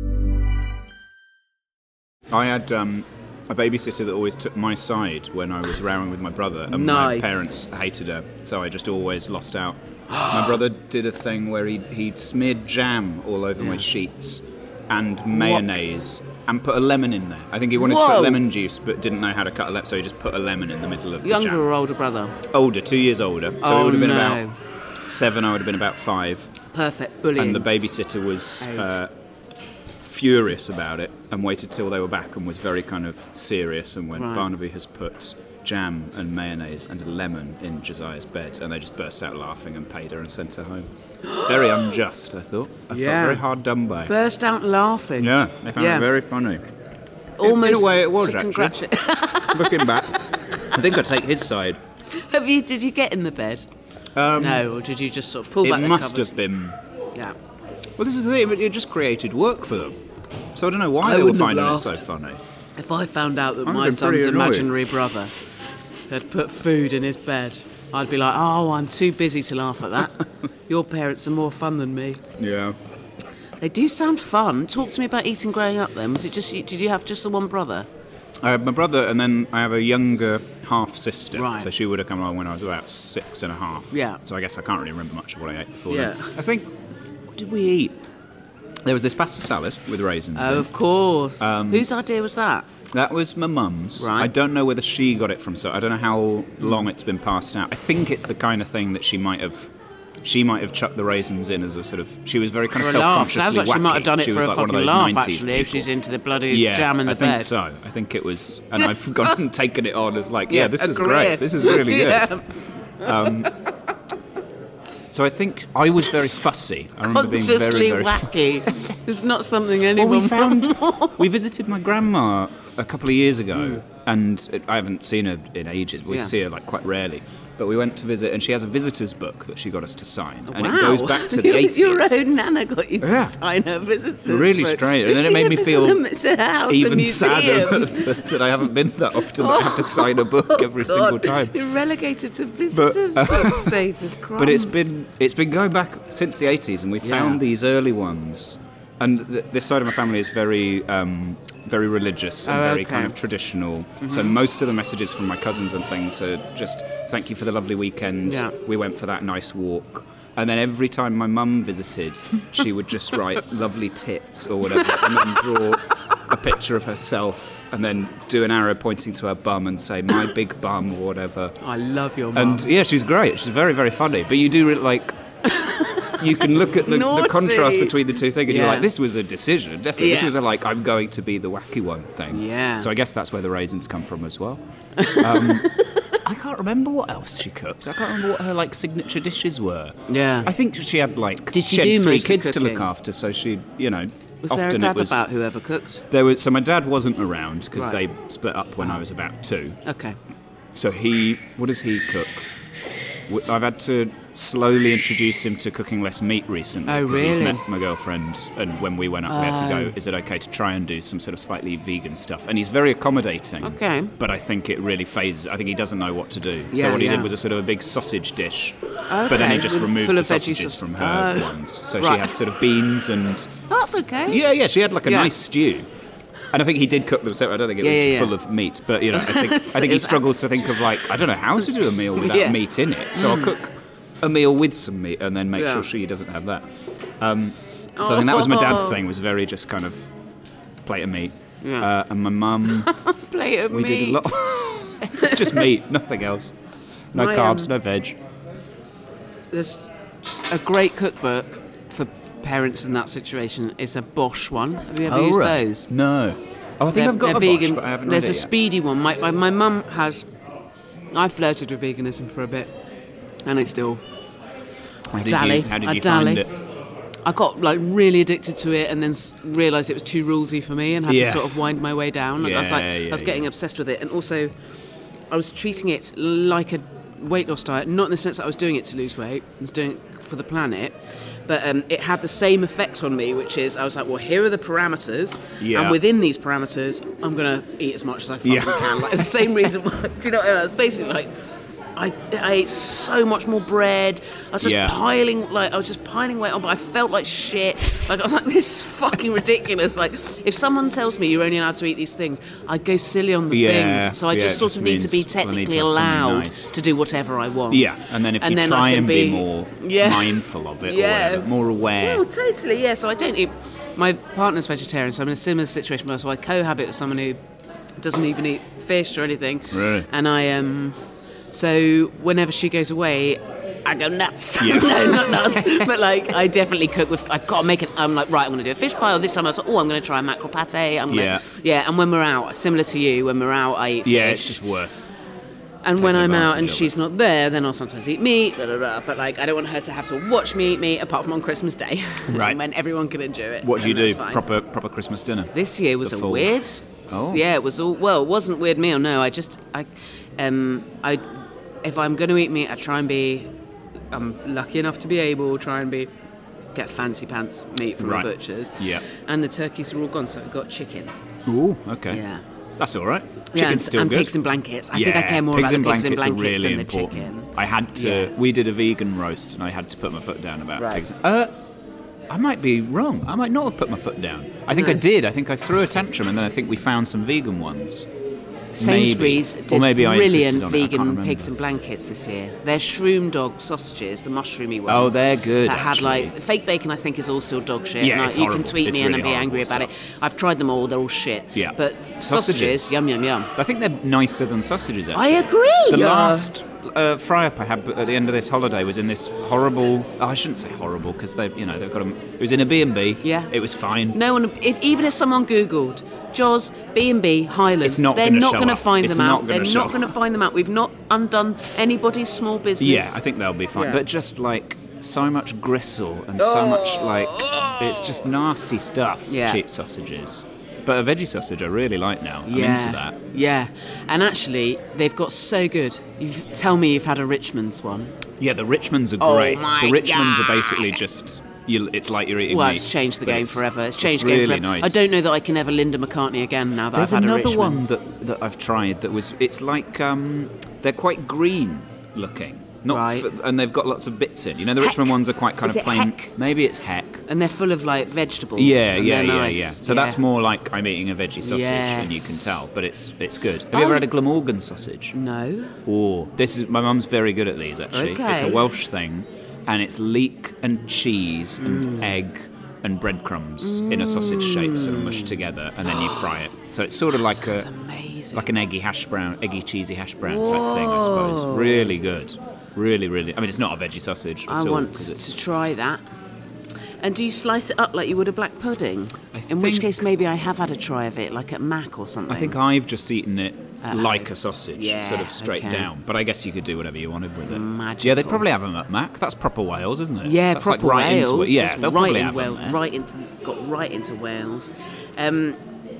I had um, a babysitter that always took my side when I was rowing with my brother, and Nice. my parents hated her, so I just always lost out. My brother did a thing where he he smeared jam all over my sheets and mayonnaise and put a lemon in there. I think he wanted to Whoa. put lemon juice, but didn't know how to cut a lemon, so he just put a lemon in the middle of the Younger jam. or older brother? Older, two years older. So Oh, he would have been no. about seven. I would have been about five. Perfect. Bullying. And the babysitter was Age. uh, furious about it and waited till they were back and was very kind of serious and went, Right. Barnaby has put jam and mayonnaise and a lemon in Josiah's bed, and they just burst out laughing and paid her and sent her home. Very unjust, I thought. I Yeah. felt very hard done by. Burst out laughing. Yeah, they found Yeah. it very funny. Almost. in a way it was, to actually. congratu- Looking back, I think I'd take his side. Have you? Did you get in the bed? Um, No, or did you just sort of pull it back the must covers? have been. Yeah. Well, this is the thing, but it just created work for them. So I don't know why I they were wouldn't have finding it so laughed. funny. If I found out that I'd my been pretty son's annoyed. imaginary brother had put food in his bed, I'd be like, oh, I'm too busy to laugh at that. Your parents are more fun than me. Yeah. They do sound fun. Talk to me about eating growing up then. Was it just, did you have just the one brother? I have my brother, and then I have a younger half sister. Right. So she would have come along when I was about six and a half. Yeah. So I guess I can't really remember much of what I ate before Yeah. then. I think, what did we eat? There was this pasta salad with raisins. Oh, in. of course. Um, Whose idea was that? That was my mum's. Right. I don't know whether she got it from, so I don't know how long it's been passed out. I think it's the kind of thing that she might have. She might have chucked the raisins in as a sort of. She was very kind For of a laugh. self-consciously Sounds like she might have wacky. done it She for was a like one of fucking those laugh, nineties actually, if she's people. into the bloody yeah, jam in the I think bed. so. I think it was, and I've gone and taken it on as like, yeah, Yeah, this a is career. great. This is really good. Yeah. Um, so I think I was very fussy. I remember being Consciously very, very. wacky. It's not something Well, anyone we found would- we visited my grandma a couple of years ago, and it, I haven't seen her in ages. We Yeah. see her like quite rarely, but we went to visit, and she has a visitor's book that she got us to sign, and Wow. it goes back to the Your- eighties. Your own nana got you to Yeah. sign her visitors. Really book. strange, and Is then it she made a me feel visitor? It's a house, a even museum. sadder that, that I haven't been that often. That I have to sign a book Oh, every God. single time. You're relegated to visitors' uh, book status. But it's crumbs. been it's been going back since the eighties, and we found Yeah. these early ones. And th- this side of my family is very, um, very religious and Oh, very okay. kind of traditional. Mm-hmm. So most of the messages from my cousins and things are just "Thank you for the lovely weekend. Yeah. We went for that nice walk." And then every time my mum visited, she would just write "lovely tits" or whatever, and then draw a picture of herself, and then do an arrow pointing to her bum and say "my big bum" or whatever. I love your mum. And yeah, she's great. She's very, very funny. But you do re- like. You can look at the, the Naughty. contrast between the two things, and you're Yeah. like, "This was a decision. Definitely, this Yeah. was a like, I'm going to be the wacky one thing." Yeah. So I guess that's where the raisins come from as well. Um, I can't remember what else she cooked. I can't remember what her like signature dishes were. Yeah. I think she had like Did she had do three most of kids the to look cooking? after, so she, you know, Was often there a dad it was. about whoever cooked? There was so my dad wasn't around because Right. they split up when I was about two. Okay. So he, what does he cook? W- I've had to slowly introduce him to cooking less meat recently. Oh, Because he's really? met my girlfriend, and when we went up, we had to go, is it okay to try and do some sort of slightly vegan stuff? And he's very accommodating. Okay. But I think it really phases. I think he doesn't know what to do. Yeah, so what he yeah. did was a sort of a big sausage dish. But then he Okay, just with- removed full the of veggie sausages saus- from her Oh. ones. So she Right. had sort of beans and... That's okay. Yeah, yeah, she had like a Yeah. nice stew. And I think he did cook them, so I don't think it Yeah, was yeah, yeah. full of meat. But, you know, I think I So think it he was struggles to think of, like, I don't know how to do a meal without Yeah. meat in it. So I'll cook a meal with some meat and then make Yeah. sure she doesn't have that. Um, so I think that was my dad's thing, was very just kind of plate of meat. Yeah. Uh, and my mum, Plate of we meat. did a lot. Just meat, nothing else. No My, carbs, um, no veg. There's a great cookbook for parents in that situation. It's a Bosch one. Have you ever used those? No. Oh, I think They're- I've got they're a vegan. Bosch, but I haven't There's had a it yet. speedy one. My my, my mum has. I flirted with veganism for a bit, and it's still. How did dally, you, how did a you dally. find it? I got like really addicted to it, and then s- realised it was too rulesy for me, and had Yeah. to sort of wind my way down. Like, I was like, Yeah, I was yeah, getting yeah. obsessed with it, and also, I was treating it like a weight loss diet, not in the sense that I was doing it to lose weight, I was doing it for the planet, but um, it had the same effect on me, which is I was like, well, here are the parameters, Yeah. and within these parameters, I'm going to eat as much as I fucking Yeah. can. Like the same reason why, do you know what I mean? It's basically like, I, I ate so much more bread. I was just Yeah. piling, like I was just piling weight on, but I felt like shit. Like I was like, this is fucking ridiculous. Like if someone tells me you're only allowed to eat these things, I go silly on the Yeah, things. So I yeah, just it sort just of need to be means I need to technically have something allowed nice. to do whatever I want. Yeah, and then if And you then I try can and be, be- more Yeah. mindful of it, Yeah. or whatever, more aware. Well, totally, yeah. So I don't eat. My partner's vegetarian, so I'm in a similar situation. So I cohabit with someone who doesn't even eat fish or anything. Really? And I um, so whenever she goes away, I go nuts. Yeah. No, not nuts. But like, I definitely cook with. I gotta make it. I'm like, right, I'm gonna do a fish pie. Or this time I was like, oh, I'm gonna try a mackerel pate. I'm gonna, Yeah. yeah. And when we're out, similar to you, when we're out, I eat Yeah, fish. it's just worth. And when taking I'm out advantage and of she's it. not there, then I'll sometimes eat meat, blah, blah, blah. But like, I don't want her to have to watch me eat meat, apart from on Christmas Day, Right. when everyone can enjoy it. What do you and do? that's fine. Proper proper Christmas dinner? This year was The a full- weird. Oh. Yeah, it was all. Well, it wasn't a weird meal. No, I just I, um, I, if I'm going to eat meat, I try and be. I'm lucky enough to be able try and be. Get fancy pants meat from Right. the butchers. Yeah. And the turkeys are all gone, so I got chicken. Ooh, okay. Yeah. That's all right. Yeah, Chicken's and, still and good. pigs in blankets. I yeah, think I care more pigs about in the pigs in blankets are blankets really than the important. chicken. I had to. Yeah. We did a vegan roast, and I had to put my foot down about Right. pigs. Uh, I might be wrong. I might not have put my foot down. I think I No. did. I think I threw a tantrum, and then I think we found some vegan ones. Sainsbury's Maybe. did Or maybe I insisted brilliant on it, I can't vegan remember. pigs and blankets this year. They're shroom dog sausages, the mushroomy ones. Oh, they're good, That had actually. like fake bacon. I think is all still dog shit. Yeah, and I- it's you horrible. can tweet It's me and really be angry horrible about stuff. it. I've tried them all; they're all shit. Yeah. But sausages, Sausages. yum yum yum. I think they're nicer than sausages, actually. I agree. The yeah. last uh, fry-up I had at the end of this holiday was in this horrible... Oh, I shouldn't say horrible, because they, you know, they've got a... It was in a B and B. Yeah. It was fine. No one, if even if someone Googled Jaws B and B Highlands, It's not they're gonna not show going to up. find It's them not out. gonna They're show not going to up. find them out. We've not undone anybody's small business. Yeah, I think they'll be fine. Yeah. But just, like, so much gristle and so much, like... It's just nasty stuff, Yeah. cheap sausages. But a veggie sausage I really like now. I'm yeah, into that. Yeah, and actually, they've got so good. You tell me you've had a Richmond's one. Yeah, the Richmonds are Oh great. my the Richmonds God. are basically just... You, it's like you're eating Well, meat, it's changed the but game it's- forever. It's changed the really game forever. nice. I don't know that I can ever Linda McCartney again now that There's I've had a another Richmond. one that, that I've tried that was... It's like... Um, they're quite green looking. Not Right. f- and they've got lots of bits in. You know, the Heck. Richmond ones are quite kind Is of it plain... heck? Maybe it's heck. And they're full of like vegetables. Yeah, and yeah, they're yeah, nice. yeah. So that's more like I'm eating a veggie sausage, and you can Yes. tell, but it's it's good. Have you ever Oh. had a Glamorgan sausage? No. Oh, this is my mum's very good at these. Actually, it's a Okay. Welsh thing, and it's leek and cheese and Mm. egg and breadcrumbs in a sausage shape, sort of mushed together, and then you fry it. So it's sort of like Sounds a amazing. like an eggy hash brown, eggy cheesy hash brown type thing, I suppose. Really good. Really, really. I mean, it's not a veggie sausage I at all. want 'cause it's, to try that. And do you slice it up like you would a black pudding? I In which think- case, maybe I have had a try of it, like at Mac or something. I think I've just eaten it Uh, like a sausage, yeah, sort of straight okay. down. But I guess you could do whatever you wanted with it. Magical. Yeah, they probably have them at Mac. That's proper Wales, isn't it? Yeah, That's proper like right Wales. Into it. Yeah, That's they'll right probably in have Wales. them there. Right in, got right into Wales. Um,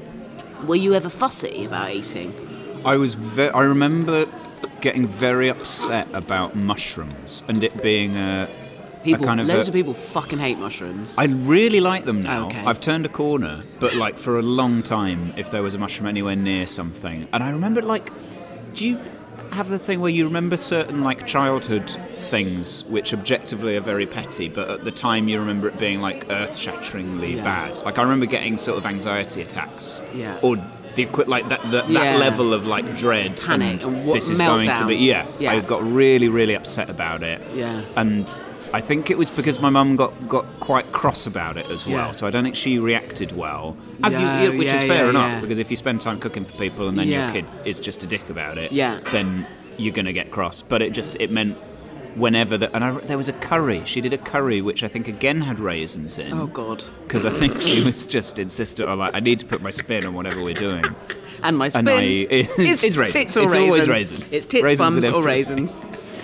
were you ever fussy about eating? I was. Ve- I remember getting very upset about mushrooms and it being a, People, a kind of. loads a, of people fucking hate mushrooms. I really like them now. Okay. I've turned a corner, but like for a long time, if there was a mushroom anywhere near something, and I remember like, do you have the thing where you remember certain like childhood things which objectively are very petty, but at the time you remember it being like earth-shatteringly Yeah. bad? Like I remember getting sort of anxiety attacks, Yeah. or the equi- like that that, Yeah. that level of like dread, Panic and and what- this is going to be meltdown. yeah. Yeah. I got really really upset about it. Yeah. and. I think it was because my mum got, got quite cross about it as well, Yeah. so I don't think she reacted well. As Yeah, you, which yeah, is fair yeah, enough, yeah. because if you spend time cooking for people and then Yeah. your kid is just a dick about it, Yeah. then you're going to get cross. But it just it meant whenever that, and I, there was a curry. She did a curry which I think again had raisins in. Oh God. Because I think she was just insistent on like I need to put my spin on whatever we're doing. And my spin And I, it's, is it's raisins. tits or it's raisins. always raisins. It's tits, raisins bums, in or everything. raisins.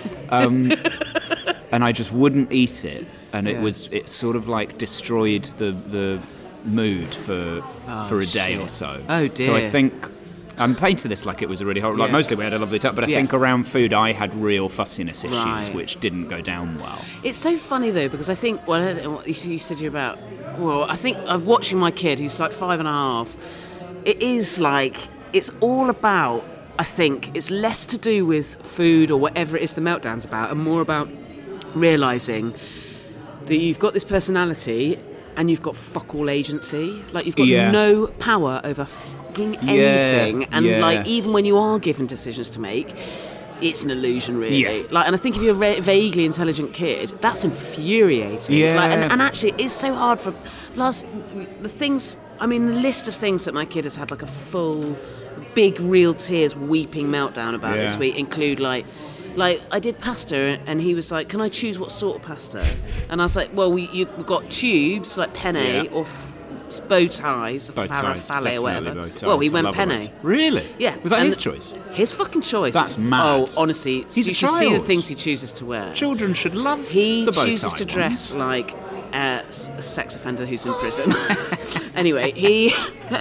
Um, and I just wouldn't eat it, and it Yeah. was it sort of like destroyed the the mood for Oh, for a day shit. or so. Oh, So I dear. think I'm painting this like it was a really horrible... Like, Yeah. mostly we had a lovely time, but I Yeah. think around food I had real fussiness issues, Right. which didn't go down well. It's so funny though, because I think well, I don't know what you said you're about. Well, I think I'm watching my kid, who's like five and a half. It is like it's all about. I think it's less to do with food or whatever it is the meltdown's about, and more about realising that you've got this personality and you've got fuck all agency. Like you've got Yeah. no power over fucking Yeah, anything, and yeah. like even when you are given decisions to make. It's an illusion, really. Yeah. Like, and I think if you're a re- vaguely intelligent kid, that's infuriating. Yeah. Like, and, and actually, it's so hard for last the things. I mean, the list of things that my kid has had like a full, big, real tears, weeping meltdown about Yeah. this week include like. Like, I did pasta, and he was like, can I choose what sort of pasta? And I was like, well, we, you've got tubes, like penne, Yeah. or f- bow ties, Bow ties, farfalle or definitely whatever. bow ties. Well, he I went love a penne. bow tie. Really? Yeah. Was that and his choice? His fucking choice. That's mad. Oh, honestly, He's you a should see the child. things he chooses to wear. Children should love He the bow chooses tie to dress ones. like uh, s- a sex offender who's in prison. Anyway, he...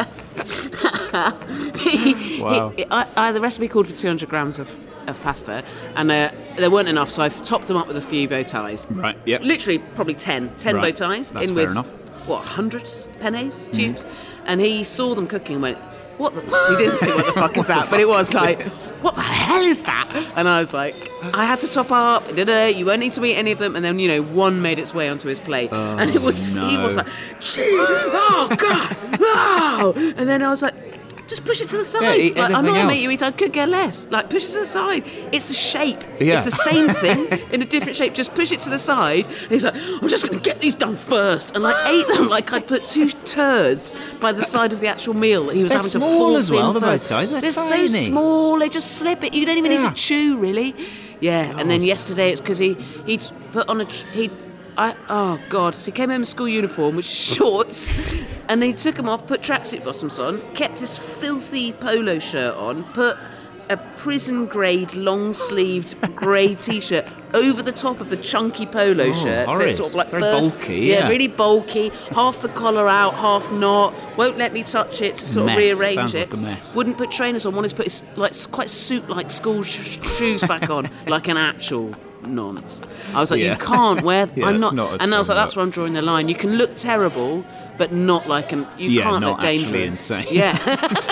he, Wow. he I, I, the recipe called for two hundred grams of, of pasta, and uh, there weren't enough, so I've topped them up with a few bow ties. Right, yep. Literally, probably ten. ten Right. bow ties. That's in fair with, enough. what, one hundred pennies, tubes? And he saw them cooking and went, what the... He didn't say what the fuck is that, but it was like, what the hell is that? And I was like, I had to top up, da-da, you won't need to eat any of them. And then, you know, one made its way onto his plate. Oh, and it was, he no. was like, gee, oh, God, oh. And then I was like, just push it to the side. eat like, I'm not everything going to make else. you eat, I could care less. Like, push it to the side. It's a shape. Yeah. It's the same thing in a different shape. Just push it to the side. And he's like, I'm just going to get these done first. And like, ate them like I'd put two turds by the side of the actual meal that he was They're having to small force as well, in the bow first. ties. They're so tiny. small. They just slip it. You don't even need Yeah. to chew, really. Yeah. And then God. yesterday it's because he he'd put on a tr- he. I, oh God! So he came home in school uniform, which is shorts, and he took them off, put tracksuit bottoms on, kept his filthy polo shirt on, put a prison grade long sleeved grey t-shirt over the top of the chunky polo Oh, shirt, so horrid. it's sort of like Very burst- bulky, yeah, yeah. really bulky, half the collar out, half not. Won't let me touch it to sort Mess. of rearrange Sounds it. like a mess. Wouldn't put trainers on. Wanted to put his like quite suit-like school sh- shoes back on, like an actual nonce. I was like, Yeah. you can't wear. Yeah, I'm it's not. not a and I was strong like, that's look. where I'm drawing the line. You can look terrible, but not like an. You Yeah, can't not look dangerous. actually insane. Yeah.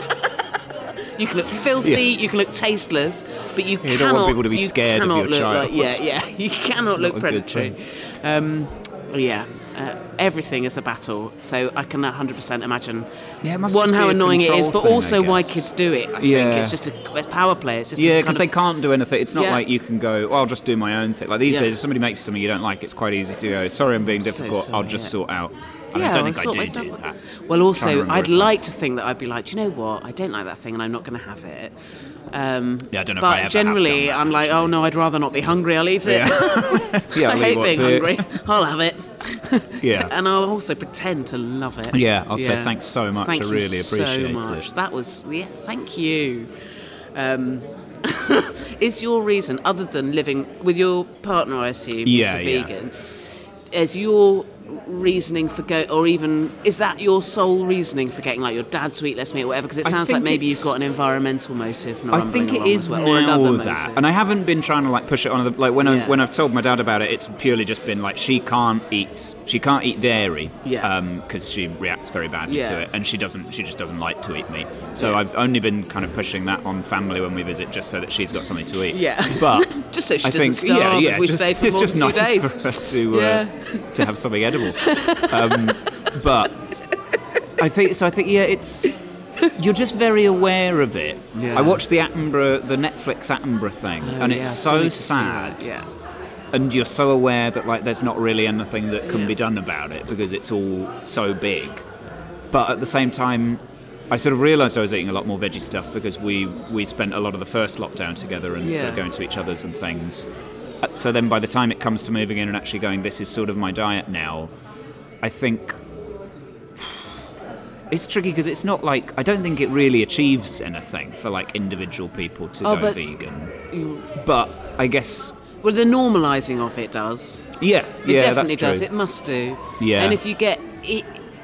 You can look filthy. Yeah. You can look tasteless, but you, You cannot. don't want people to be you scared of cannot your look child. Like, yeah, yeah. You cannot It's look not a good predatory. Um, yeah. Uh, everything is a battle, so I can one hundred percent imagine Yeah, it must one just how be a annoying it is, control but thing, also I why guess. kids do it. I Yeah. think it's just a, a power play. It's just Yeah, a because kind they of, can't do anything. It's not Yeah. like you can go, oh, I'll just do my own thing. Like these Yeah. days, if somebody makes something you don't like, it's quite easy to go, sorry, I'm being So difficult, sorry, I'll just yeah. sort out. And Yeah, I don't I'll think I sort do myself do out. that. Well, Trying to also, remember I'd if I- like to think that I'd be like, do you know what? I don't like that thing, and I'm not going to have it. Um, Yeah, I don't know if but I ever have generally, done that, I'm like, actually. oh no, I'd rather not be hungry. I'll eat it. Yeah, yeah I I'll eat hate what's being it. hungry. I'll have it. Yeah. And I'll also pretend to love it. Yeah, I'll say thanks so much. Thank I you really so appreciate much. it. That was, yeah, thank you. Um, is your reason, other than living with your partner, I assume, Yeah, who's a yeah. vegan, is your reasoning for go, or even is that your sole reasoning for getting like your dad to eat less meat or whatever? Because it I sounds like think maybe it's- you've got an environmental motive. I think it is well, now or another that, motive. and I haven't been trying to like push it on. The, like when Yeah. I when I've told my dad about it, it's purely just been like she can't eat she can't eat dairy, Yeah. because she reacts very badly Yeah. to it, and she doesn't she just doesn't like to eat meat. So Yeah. I've only been kind of pushing that on family when we visit, just so that she's got something to eat. Yeah. but Just so she I doesn't think starve yeah, yeah, if we just, stay for it's more just than two nice days. for her to Yeah. uh, to have something edible. Um, but I think so. I think yeah, it's. You're just very aware of it. Yeah. I watched the Attenborough, the Netflix Attenborough thing, Oh, and yeah, it's I still so need to see sad. that, Yeah. And you're so aware that like there's not really anything that can Yeah. be done about it because it's all so big. But at the same time, I sort of realised I was eating a lot more veggie stuff because we we spent a lot of the first lockdown together and sort Yeah. of going to each other's and things. Uh, So then by the time it comes to moving in and actually going, this is sort of my diet now, I think it's tricky because it's not like, I don't think it really achieves anything for like individual people to Oh, go but- vegan. You- But I guess, Well, the normalising of it does. yeah, It yeah, definitely that's true. does. It must do. Yeah. And if you get it,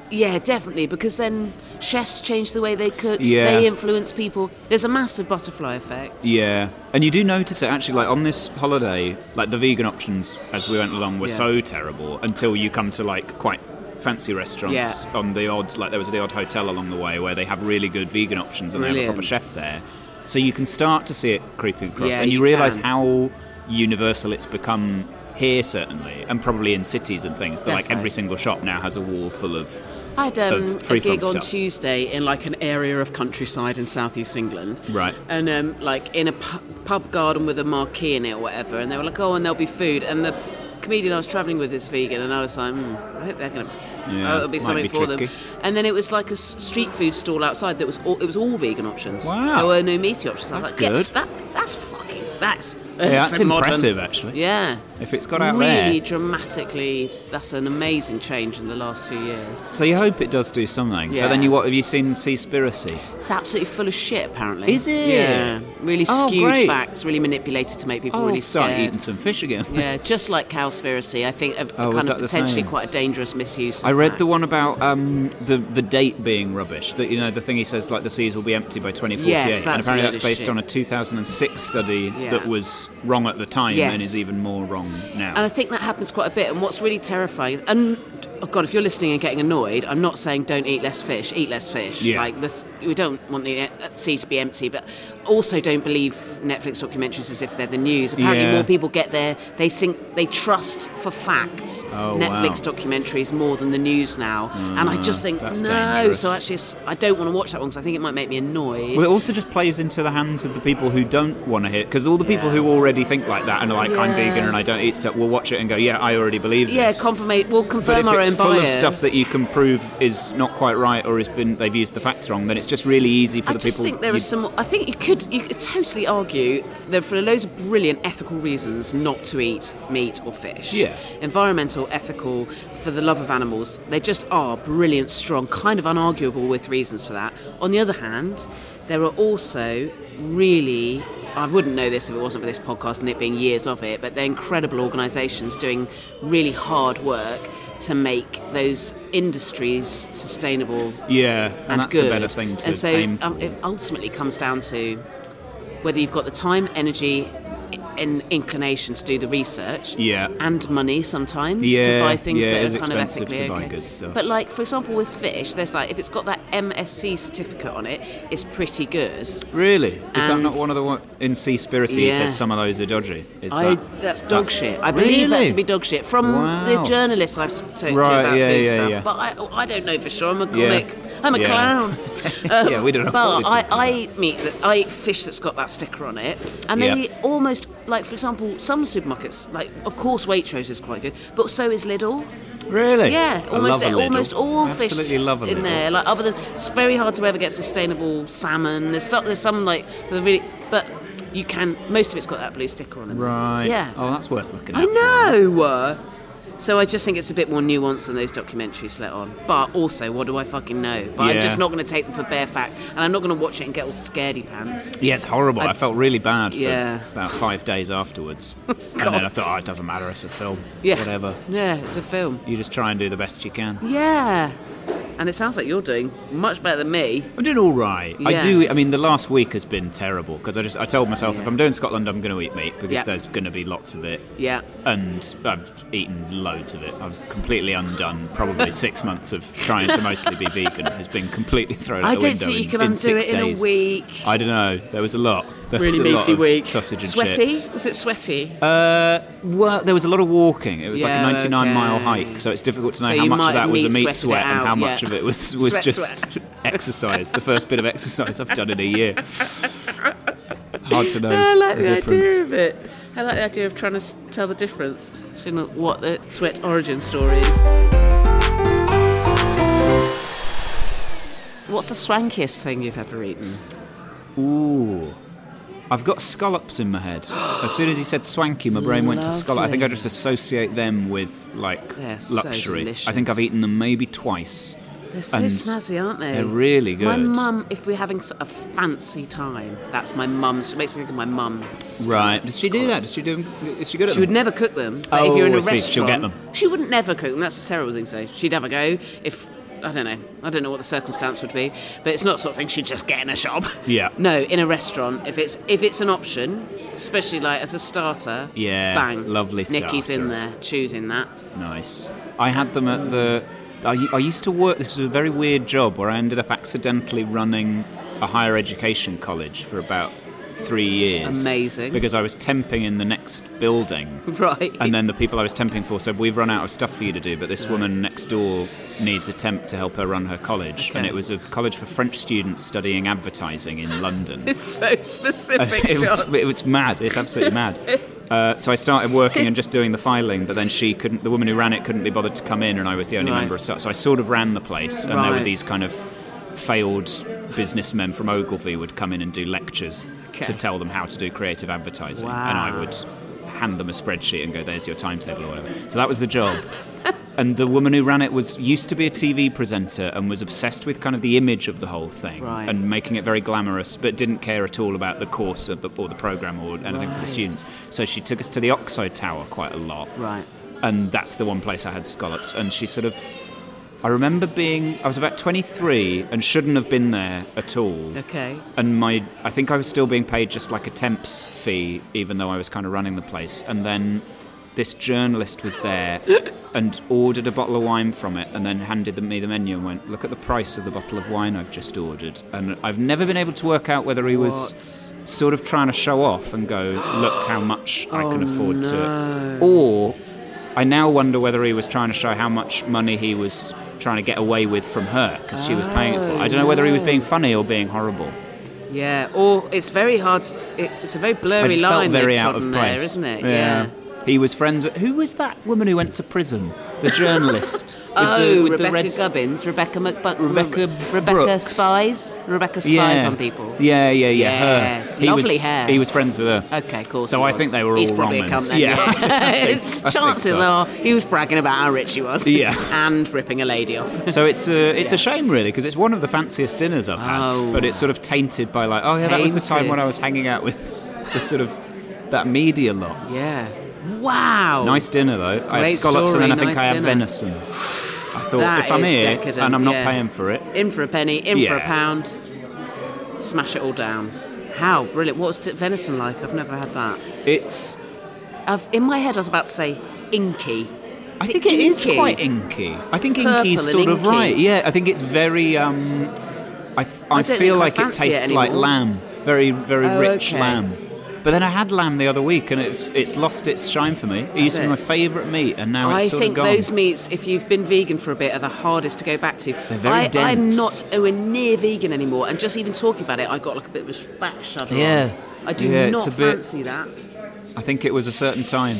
Yeah, definitely, because then chefs change the way they cook, Yeah. they influence people. There's a massive butterfly effect. Yeah, and you do notice it actually, like on this holiday, like the vegan options as we went along were Yeah. so terrible until you come to like quite fancy restaurants Yeah. on the odd, like there was the odd hotel along the way where they have really good vegan options and they have a Brilliant. proper chef there. So you can start to see it creeping across, Yeah, and you, you realise can. how universal it's become here, certainly, and probably in cities and things. That like Definitely. every single shop now has a wall full of. I had um, of a free-from gig on stuff. Tuesday in like an area of countryside in southeast England. Right. And um, like in a pu- pub garden with a marquee in it or whatever. And they were like, oh, and there'll be food. And the comedian I was travelling with is vegan. And I was like, hmm, I hope they're going to... Yeah, Oh, it'll be might something be for tricky. them. And then it was like a s- street food stall outside that was all, it was all vegan options. Wow. There were no meaty options. I was That's like, good. Yeah, that, that's fucking... That's... Yeah, that's so modern. impressive, actually. Yeah. If it's got out really there. dramatically, that's an amazing change in the last few years. So you hope it does do something. Yeah. But then you what? Have you seen Seaspiracy? It's absolutely full of shit, apparently. Is it? Yeah. Really Oh, skewed great. facts, really manipulated to make people Oh, really start scared. eating some fish again. Yeah, just like Cowspiracy, I think, of Oh, was kind that of the potentially same? quite a dangerous misuse of I read facts. the one about um, the the date being rubbish. That you know the thing he says like the seas will be empty by twenty forty-eight, Yes, and that's apparently a load that's of based shit. on a two thousand six study Yeah. that was wrong at the time Yes. and is even more wrong now. And I think that happens quite a bit. And what's really terrifying, and oh God, if you're listening and getting annoyed, I'm not saying don't eat less fish. Eat less fish. Yeah. Like this, we don't want the uh, sea to be empty, but also don't believe Netflix documentaries as if they're the news. Apparently, Yeah. more people get there. They think they trust for facts Oh, Netflix wow. documentaries more than the news now. and I just think that's no. dangerous. So actually, it's- I don't want to watch that one because I think it might make me annoyed. Well, it also just plays into the hands of the people who don't want to hear, because all the people Yeah. who already think like that and are like, I'm Yeah. vegan and I don't eat stuff, will watch it and go, yeah, I already believe yeah, this. confirmate. We'll But confirm if our it's own full bias. of stuff that you can prove is not quite right or has been they've used the facts wrong, then it's just really easy for I the just people. think there you- are some. I think you could you could totally argue there for loads of brilliant ethical reasons not to eat meat or fish. Yeah. Environmental, ethical, for the love of animals. They just are brilliant, strong, kind of unarguable with reasons for that. On the other hand, there are also really. I wouldn't know this if it wasn't for this podcast and it being years of it, but they're incredible organisations doing really hard work to make those industries sustainable Yeah, and, and that's good. the better thing to and so aim for. um, it ultimately comes down to whether you've got the time, energy, and inclination to do the research, Yeah. and money sometimes to Yeah, buy things yeah, that it is are kind of expensive ethically to buy okay. good stuff. But like, for example, with fish, there's like if it's got that M S C certificate on it, it's pretty good. Really? Is that And- not one of the one in Seaspiracy? It Yeah. says some of those are dodgy. Is I, that that's dog that's- shit. I believe that Really? to be dog shit from Wow. the journalists I've spoken to Right, about yeah, food yeah, stuff. yeah. But I, I don't know for sure. I'm a Yeah. comic. I'm a Yeah. clown. Um, Yeah, we don't know But what we're I, talking I eat meat. That, I eat fish that's got that sticker on it, and Yeah. they almost like, for example, some supermarkets, like of course Waitrose is quite good, but so is Lidl. Really? Yeah, I almost love a Lidl. almost all fish Absolutely love a in Lidl. there. Like other than it's very hard to ever get sustainable salmon. There's stuff. There's some like for the really, but you can. Most of it's got that blue sticker on it. Right. Yeah. Oh, that's worth looking I at. for. know. So I just think it's a bit more nuanced than those documentaries let on. But also, what do I fucking know? But I'm Yeah. just not going to take them for bare fact, and I'm not going to watch it and get all scaredy pants. Yeah, it's horrible. I, I- felt really bad for Yeah. about five days afterwards. And then I thought, oh, it doesn't matter, it's a film. Yeah. Whatever. Yeah, it's a film. You just try and do the best you can. Yeah. And it sounds like you're doing much better than me. I'm doing all right. I Yeah. do. I mean, the last week has been terrible because I just I told myself if Yeah. I'm doing Scotland, I'm going to eat meat because Yeah. there's going to be lots of it. Yeah. And I've eaten loads of it. I've completely undone probably six months of trying to mostly be vegan. Has been completely thrown out I the don't window think you in, can in undo six it in days. a week. I don't know. There was a lot. There was Really a lot meaty of week. sausage and Sweaty? chips. Was it sweaty? Uh, well, there was a lot of walking. It was Yeah, like a ninety-nine okay. mile hike, so it's difficult to know So how you much might of that was a meat meat sweated sweat it and out, how much yeah. of it was was Sweat, just sweat. exercise. The first bit of exercise I've done in a year. Hard to know. I like the, difference. idea of it. I like the idea of trying to s- tell the difference between what the sweat origin story is. What's the swankiest thing you've ever eaten? Ooh. I've got scallops in my head. As soon as you said swanky, my brain went to scallop. I think I just associate them with like They're so luxury. delicious. I think I've eaten them maybe twice. They're so And snazzy, aren't they? they're really good. My mum, if we're having s- a fancy time, that's my mum's. It makes me think of my mum. Right. Does she do that? Does she do? Is she good at She would them? never cook them. But Oh, if you're in a I see. restaurant, She'll get them. She wouldn't never cook them. That's a terrible thing to say. She'd have a go if I don't know. I don't know what the circumstance would be, but it's not the sort of thing she'd just get in a shop. Yeah. No, in a restaurant. If it's if it's an option, especially like as a starter. Yeah. Bang. Lovely Nikki's in starters. there, choosing that. Nice. I had them at the... I, I used to work... This was a very weird job where I ended up accidentally running a higher education college for about three years. Amazing. Because I was temping in the next building. Right. And then the people I was temping for said, we've run out of stuff for you to do, but this Right. woman next door needs a temp to help her run her college. Okay. And it was a college for French students studying advertising in London. It's so specific, it, was, John. it was mad. It's absolutely mad. Uh, so I started working and just doing the filing, but then she couldn't. The woman who ran it couldn't be bothered to come in, and I was the only Right. member of staff. So I sort of ran the place, and there were Right. these kind of failed businessmen from Ogilvy would come in and do lectures Okay. to tell them how to do creative advertising, Wow. and I would hand them a spreadsheet and go, "There's your timetable" or whatever. So that was the job. And the woman who ran it was used to be a T V presenter and was obsessed with kind of the image of the whole thing Right. and making it very glamorous, but didn't care at all about the course of the, or the program or anything for the Right. students. So she took us to the Oxide Tower quite a lot. Right. And that's the one place I had scallops. And she sort of... I remember being... I was about twenty-three and shouldn't have been there at all. Okay. And my... I think I was still being paid just like a temp's fee, even though I was kind of running the place. And then this journalist was there and ordered a bottle of wine from it and then handed me the menu and went, look at the price of the bottle of wine I've just ordered. And I've never been able to work out whether he was What? sort of trying to show off and go, look how much I can Oh, afford no. to it. Or I now wonder whether he was trying to show how much money he was trying to get away with from her because she was paying it for it. I don't know whether he was being funny or being horrible. Yeah, or it's very hard. To, it, it's a very I blurry just line felt very they've out of trodden place, there, isn't it? Yeah. He was friends with... Who was that woman who went to prison? The journalist. with Oh, the, with Rebecca the red... Gubbins, Rebecca McBu- Rebecca Rebecca Brooks. spies, Rebecca spies yeah. on people. Yeah, yeah, yeah. Yes, her. He lovely was, hair. He was friends with her. Okay, cool. So I think they were all He's probably Romans. a cunt then, Yeah, I think- I think- I think Chances so. are he was bragging about how rich he was. Yeah. and ripping a lady off. So it's a it's Yeah. a shame really because it's one of the fanciest dinners I've had, Oh. but it's sort of tainted by like, oh yeah, that was the time Tainted. when I was hanging out with the sort of that media lot. Yeah. Wow. Nice dinner though. I had Great scallops and then I story, think nice I had dinner. venison. I thought That if I'm is here decadent, and I'm not yeah. paying for it, In for a penny, in for a Yeah. pound. Smash it all down. How brilliant. What's t- venison like? I've never had that. it's. I've, in my head, I was about to say inky. I Is think it is inky? quite inky. I think Purple inky's and sort of inky. right. Yeah, I think it's very. Um, I th- I, I don't feel think I like it fancy it tastes like anymore. lamb, very very Oh, rich okay. lamb. But then I had lamb the other week, and it's it's lost its shine for me. It used to be it? my favourite meat, and now I it's sort think of gone. those meats, if you've been vegan for a bit, are the hardest to go back to. They're very I, I'm dense. not anywhere near vegan anymore, and just even talking about it, I got like a bit of a back shudder. Yeah. on. I do Yeah, it's not a bit- fancy that. I think it was a certain time.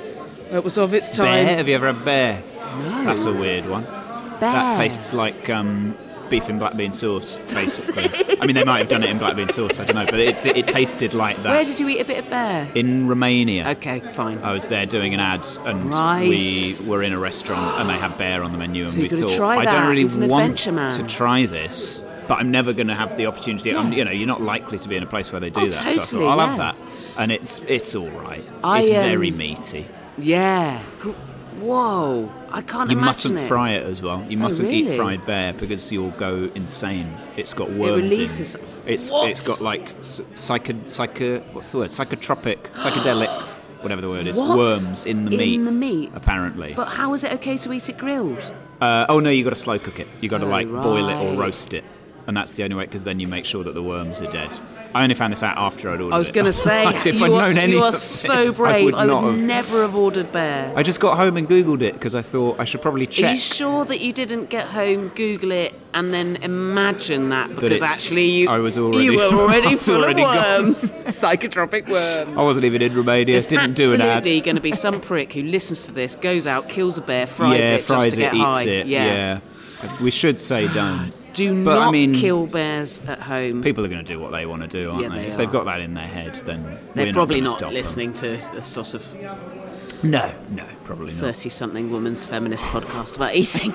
It was of its Bear? time. Have you ever had bear? No. That's a weird one. Bear. That tastes like um, beef in black bean sauce, basically. I mean, they might have done it in black bean sauce. I don't know, but it it tasted like that. Where did you eat a bit of bear? In Romania. Okay, fine. I was there doing an ad, and Right. we were in a restaurant, and they had bear on the menu, and So we you've gotta thought, try I don't that. really He's an want adventure man. to try this, but I'm never going to have the opportunity. I'm, you know, you're not likely to be in a place where they do Oh, that. So I totally, thought, I'll have yeah. that, and it's it's all right. I, it's um, very meaty. Yeah. Gr- Whoa. I can't You imagine mustn't it. fry it as well. You mustn't really? eat fried bear because you'll go insane. It's got worms releases- in. It's What? it's got like s- psycho psycho what's the word? Psychotropic, psychedelic, whatever the word is. What? Worms in the In meat. the meat? Apparently. But how is it okay to eat it grilled? Uh, oh no, you got to slow cook it. You got to Oh, like boil it or right. roast it, and that's the only way because then you make sure that the worms are dead. I only found this out after I'd ordered it. I was going to say, Like, if you, I'd are, known any you are of so this, brave. I would, I not would have. never have ordered bear. I just got home and googled it because I thought I should probably Are check. you sure that you didn't get home, Google it, and then imagine that? Because it's- actually you, I was already- you were I already was full already of gone. worms. Psychotropic worms. I wasn't even in Romania. There's Didn't do an ad. absolutely going to be some prick who listens to this, goes out, kills a bear, fries yeah, it fries just to it, get eats high. it. Yeah. We should say don't. Do But, not I mean, kill bears at home. People are going to do what they want to do, aren't Yeah, they? they If they've are. got that in their head, then They're we're probably not, not gonna stop listening to a sort of them. No, no, probably not. thirty-something woman's feminist podcast about eating.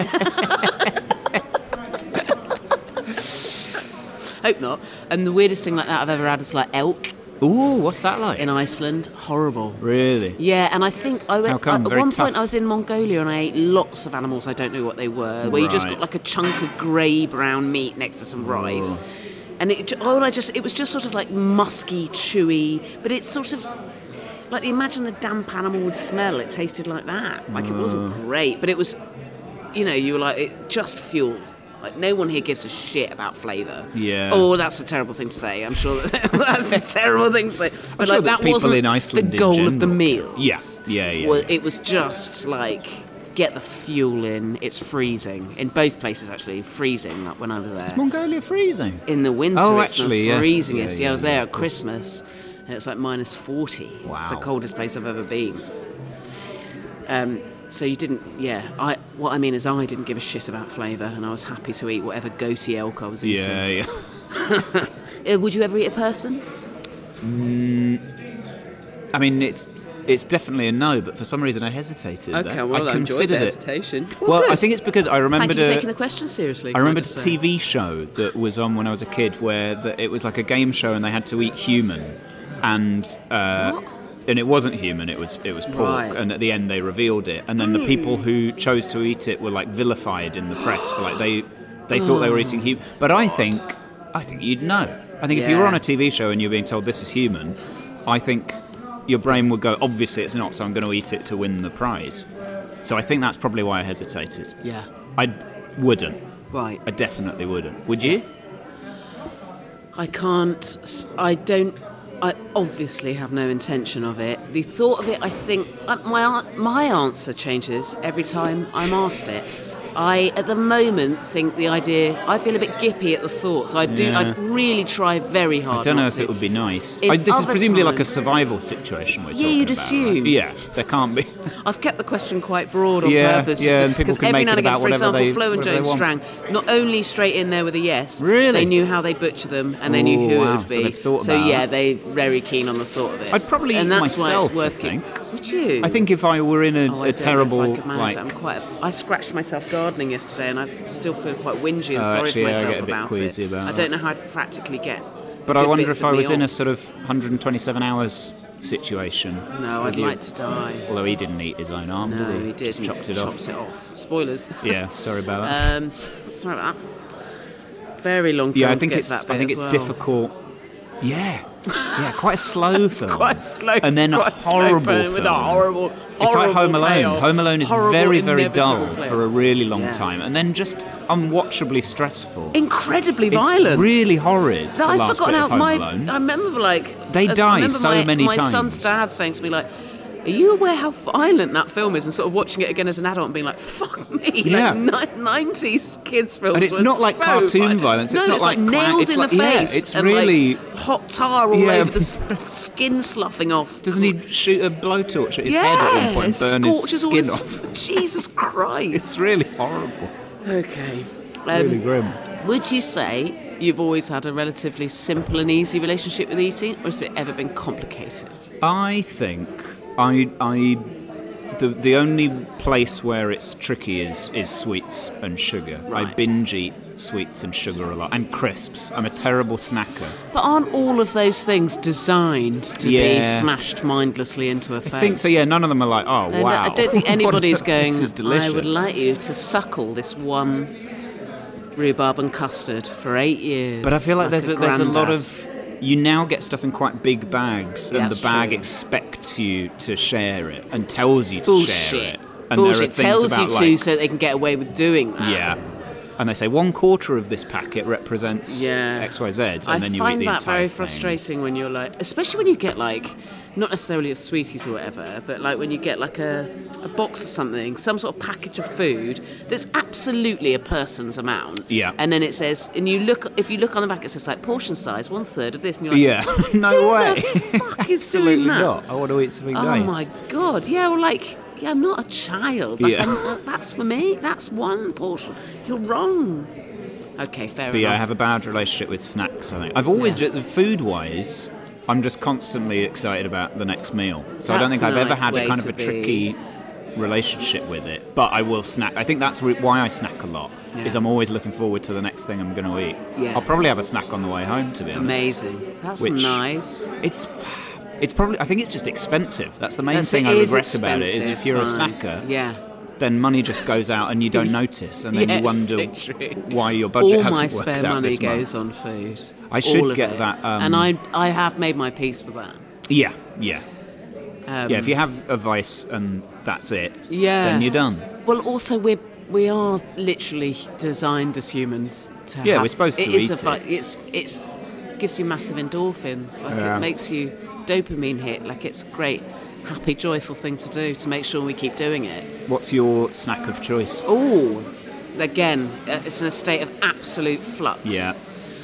Hope not. And the weirdest thing like that I've ever had is like elk. Ooh, what's that like? in Iceland. Horrible. Really? Yeah, and I think I went, How come? at Very one tough. point I was in Mongolia and I ate lots of animals I don't know what they were, where you just Right. got like a chunk of grey brown meat next to some rice. Ooh. And it, all I just, it was just sort of like musky, chewy, but it's sort of like, imagine a damp animal would smell. It tasted like that. Like, it wasn't great, but it was, you know, you were like, it just fuel. Like, no one here gives a shit about flavour. Yeah. Oh, that's a terrible thing to say. I'm sure that, that's a terrible thing to say. But sure like, that that, people wasn't in Iceland the in goal of the general- meal. Yeah, yeah, yeah. Well, it was just like, get the fuel in. It's freezing in both places, actually. Freezing, like when I was there. Mongolia freezing. In the winter, Oh, it's actually, the yeah. freezingest. Yeah, Yeah, I was yeah, there yeah, at of course. Christmas, and it's like minus forty. Wow. It's the coldest place I've ever been. Um, so you didn't, yeah. I what I mean is I didn't give a shit about flavour, and I was happy to eat whatever goaty elk I was eating. Yeah, yeah. Uh, would you ever eat a person? I mean, it's it's definitely a no, but for some reason I hesitated. Okay, there. well, I I enjoyed considered the it. hesitation. Well, good. I think it's because I remembered Thank you for a, taking the question seriously. I can remembered a just say. T V show that was on when I was a kid where the, it was like a game show and they had to eat human, and uh, and it wasn't human, it was it was pork, Right. and at the end they revealed it, and then the people who chose to eat it were like vilified in the press for like they they thought they were eating human. But I think I think you'd know. I think if you were Yeah. on a T V show and you're being told this is human, I think your brain would go, obviously it's not, so I'm going to eat it to win the prize. So I think that's probably why I hesitated. Yeah. I wouldn't. Right. I definitely wouldn't. Would you? I can't. s- I don't. I obviously have no intention of it. The thought of it, I think, uh, my an- my answer changes every time I'm asked it. I, at the moment, think the idea. I feel a bit gippy at the thought, so I do. Yeah. I really try very hard. I don't know not if to. it would be nice. In I, this is other presumably like a times- survival situation we're Yeah, talking you'd about, assume. right? Yeah, there can't be. I've kept the question quite broad on Yeah, purpose. yeah, just and people because can every make now it and again, about for whatever example, they- Flo and whatever they Joan want. Strang, not only straight in there with a yes, Really? they knew how they butcher them and they knew Ooh, who wow, it would so be. they've thought So about yeah, it. they're very keen on the thought of it. I'd probably and eat that's why myself, it's worth I think. keep- Would you? I think if I were in a, Oh, I a don't know if terrible, I could manage like, that. I'm quite. I scratched myself gardening yesterday, and I still feel quite whingy and Oh, sorry actually, for yeah, I myself get a bit about queasy it. about I that. don't know how I'd practically get. but I good wonder bits if I of was me in a off. sort of one hundred twenty-seven hours situation. No, with I'd you. like to die. Although he didn't eat his own arm, No, did he? he did. Just chopped it off. Chopped it off. Spoilers. Yeah, sorry about that. Um, sorry about that. Very long film yeah, I to think get it's to that I bit think as it's well. difficult. Yeah, yeah, quite a slow film. Quite slow. and then a quite slow horrible burn film. with a horrible, It's like horrible Home Alone. payoff. Home Alone is Horrible, very, very dull inevitable payoff. for a really long Yeah. time, and then just unwatchably stressful. Incredibly It's violent. really horrid. the I've last forgotten bit how of Home my. Alone. I remember like They as- die I remember so my, many my times. son's dad saying to me like, "Are you aware how violent that film is?" And sort of watching it again as an adult and being like, "Fuck me!" Yeah. Like nineties kids films. And it's were not like so cartoon violent. violence, it's no, not it's like like, cla- nails it's in like- the yeah, face. it's and really- like hot tar all Yeah. over the sp- skin sloughing off. Doesn't he shoot a blowtorch at his yeah, head at one point and it burn his scorches all skin his- off? Jesus Christ! It's really horrible. Okay. Really Um, grim. would you say you've always had a relatively simple and easy relationship with eating, or has it ever been complicated? I think I I the the only place where it's tricky is is sweets and sugar. I Right. binge eat sweets and sugar a lot, and crisps. I'm a terrible snacker. But aren't all of those things designed to be Yeah. smashed mindlessly into a face? I think so. Yeah, none of them are like, oh And wow. I don't think anybody's going, This is delicious. I would like you to suckle this one rhubarb and custard for eight years. But I feel like, there's a, there's a lot granddad. of. You now get stuff in quite big bags, and Yeah, the that's bag true. expects you to share it and tells you to Bullshit. share it. And Bullshit there are things tells about you to like, so they can get away with doing that. yeah, and they say one quarter of this packet represents Yeah. X, Y, Z, and I then you find eat the that entire very thing. frustrating when you're like, especially when you get like, not necessarily of sweeties or whatever, but like when you get like a, a box of something, some sort of package of food that's absolutely a person's amount. Yeah. And then it says, and you look, if you look on the back, it says like portion size, one third of this, and you're like, Yeah, no who way. the fuck is Absolutely doing that? not. I want to eat something Oh nice. my god! Yeah, well, like, yeah, I'm not a child. Like, Yeah. I'm, uh, that's for me. That's one portion. You're wrong. Okay, fair But yeah, I enough. have a bad relationship with snacks, I think. I've always, Yeah. just, food-wise, I'm just constantly excited about the next meal. So I don't That's think a I've ever nice had a way kind of to a be. tricky relationship with it, but I will snack. I think that's re- why I snack a lot. Yeah. Is I'm always looking forward to the next thing I'm going to eat. Yeah. I'll probably have a snack on the way home, to be honest. Amazing. That's Which- nice. It's it's probably. I think it's just expensive. That's the main That's- thing it I is regret about it. Is expensive, if you're a fine. snacker, Yeah. then money just goes out and you don't notice, and then Yes, you wonder so true. why your budget All hasn't my worked spare out money this goes month. on food. I should All of get it. that, um, and I I have made my peace with that. Yeah, yeah, Um, yeah. If you have a vice and that's it, Yeah. then you're done. Well, also we we are literally designed as humans to Yeah, have, we're supposed to it is eat a vi- it. It's it's gives you massive endorphins. Like Yeah. it makes you dopamine hit. Like it's a great, happy, joyful thing to do to make sure we keep doing it. What's your snack of choice? Oh, again, uh, it's in a state of absolute flux. Yeah.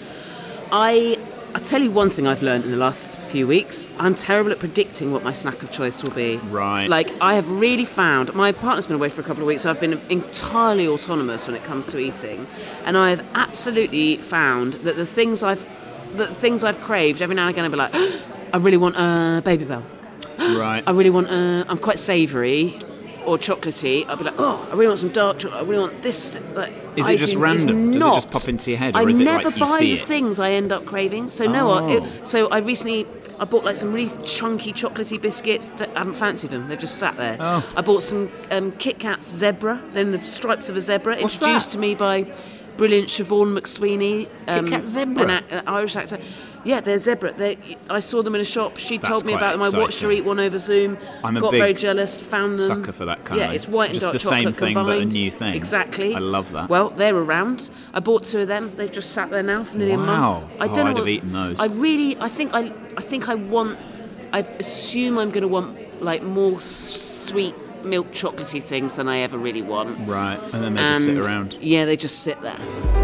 I I'll tell you one thing I've learned in the last few weeks. I'm terrible at predicting what my snack of choice will be. Right. Like, I have really found... My partner's been away for a couple of weeks, so I've been entirely autonomous when it comes to eating. And I have absolutely found that the things I've... The things I've craved, every now and again I'll be like, I really want a Baby Bell. Right. I really want a... I'm quite savoury or chocolatey. I'll be like, oh, I really want some dark chocolate. I really want this... Like, Is it just I do- random? it's Does it not. just pop into your head, or I is it never like you buy see the it? things I end up craving. So no, Oh. it, so I recently I bought like some really chunky chocolatey biscuits. That I haven't fancied them. They've just sat there. Oh. I bought some um, Kit Kat's zebra, then the stripes of a zebra, What's introduced that? to me by brilliant Siobhan McSweeney. Kit Kat zebra? An, a- an Irish actor. Yeah, they're zebra. They're, I saw them in a shop. She That's told me quite about them. I watched her exciting. eat one over Zoom. I'm a got big very jealous. Found them. sucker for that kind Yeah, of- it's white and just dark the same chocolate thing, but a combined. new thing. Exactly. I love that. Well, they're around. I bought two of them. They've just sat there now for nearly Wow. a month. I Oh, don't know I'd have what- eaten those. I really, I think I, I think I want. I assume I'm going to want like more s- sweet milk chocolatey things than I ever really want. Right, and then they just sit And, around. Yeah, they just sit there.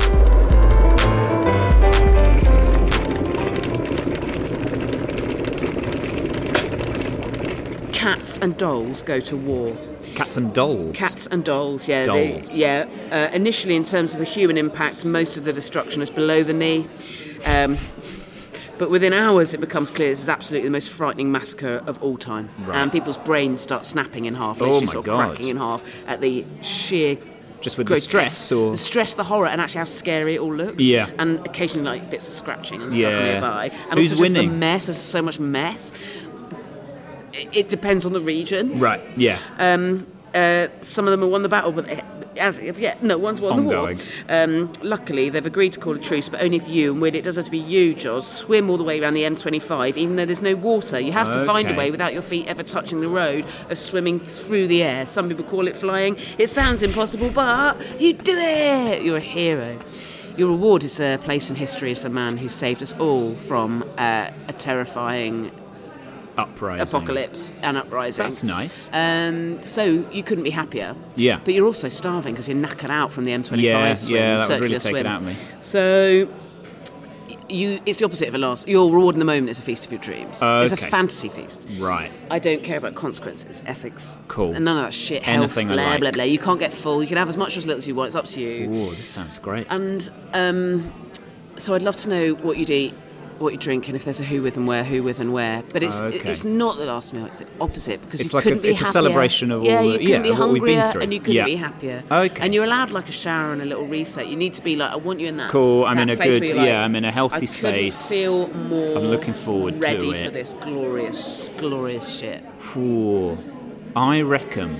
Cats and dolls go to war. Cats and dolls. Cats and dolls, yeah. Dolls. They, yeah. Uh, initially, in terms of the human impact, most of the destruction is below the knee. Um, but within hours, it becomes clear this is absolutely the most frightening massacre of all time. Right. And people's brains start snapping in half, Oh literally my sort of God. cracking in half at the sheer Just with the grotesque- stress, or the stress, the horror, and actually how scary it all looks. Yeah. And occasionally, like bits of scratching and stuff Yeah. nearby. And Who's also just winning? the mess. There's so much mess. It, it depends on the region. right? Yeah. Um, uh, some of them have won the battle, but they, as of yet, no one's won Ongoing. the war. Um, luckily, they've agreed to call a truce, but only if you, and when it does have to be you, Joz, swim all the way around the M twenty-five, even though there's no water. You have to find a Okay. way, without your feet ever touching the road, of swimming through the air. Some people call it flying. It sounds impossible, but you do it! You're a hero. Your reward is a place in history as the man who saved us all from uh, a terrifying Uprising. apocalypse and uprising. That's nice. Um, so you couldn't be happier. Yeah. But you're also starving because you're knackered out from the M twenty-five Yeah, swim, yeah, that would circular really take it swim. out of me. So you, it's the opposite of a loss. Your reward in the moment is a feast of your dreams. Uh, It's a okay. fantasy feast. Right. I don't care about consequences, ethics. Cool. And none of that shit. Anything I health, blah, like. blah, blah. You can't get full. You can have as much or as little as you want. It's up to you. Oh, this sounds great. And um, so I'd love to know what you'd eat, what you drink, and if there's a who with and where, who with and where. But it's Okay. it's not the last meal. It's the opposite because It's you like a- couldn't be it's a happier. celebration of all yeah, the- you couldn't yeah, be of what we've been hungrier through. and you couldn't Yeah. be happier. Okay. And you're allowed like a shower and a little reset. You need to be like, I want you in that. Cool, I'm that in a place where good- you're like, yeah, I'm in a healthy I space. couldn't feel more. I'm looking forward to ready it. for this glorious, glorious shit. Ooh, I reckon.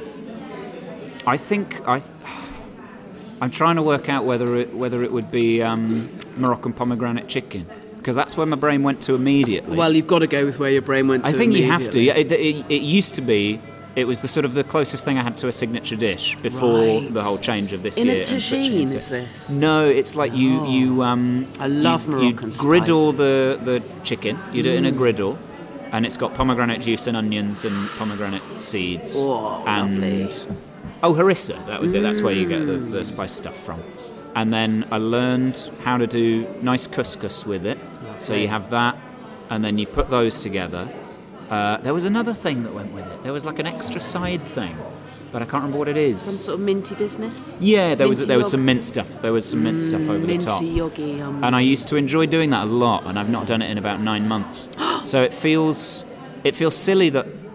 I think I. I'm trying to work out whether it whether it would be um, Moroccan pomegranate chicken, because that's where my brain went to immediately. Well, you've got to go with where your brain went to. I think you have to. immediately. Yeah, it, it, it used to be. It was the sort of the closest thing I had to a signature dish before Right. the whole change of this In a year. and switching tagine, into- is this? No, it's like you Oh. you um. I love you, Moroccan you griddle spices. the the chicken. You do it in a griddle, and it's got pomegranate juice and onions and pomegranate seeds. Oh, and lovely. oh, harissa. That was it. That's where you get the, the spice stuff from. And then I learned how to do nice couscous with it. So you have that, and then you put those together. Uh, there was another thing that went with it. There was like an extra side thing, but I can't remember what it is. Some sort of minty business. Yeah, there was Minty there was yog- some mint stuff. There was some mint stuff over the minty top. yoggy. Um, And I used to enjoy doing that a lot, and I've not done it in about nine months. So it feels it feels silly that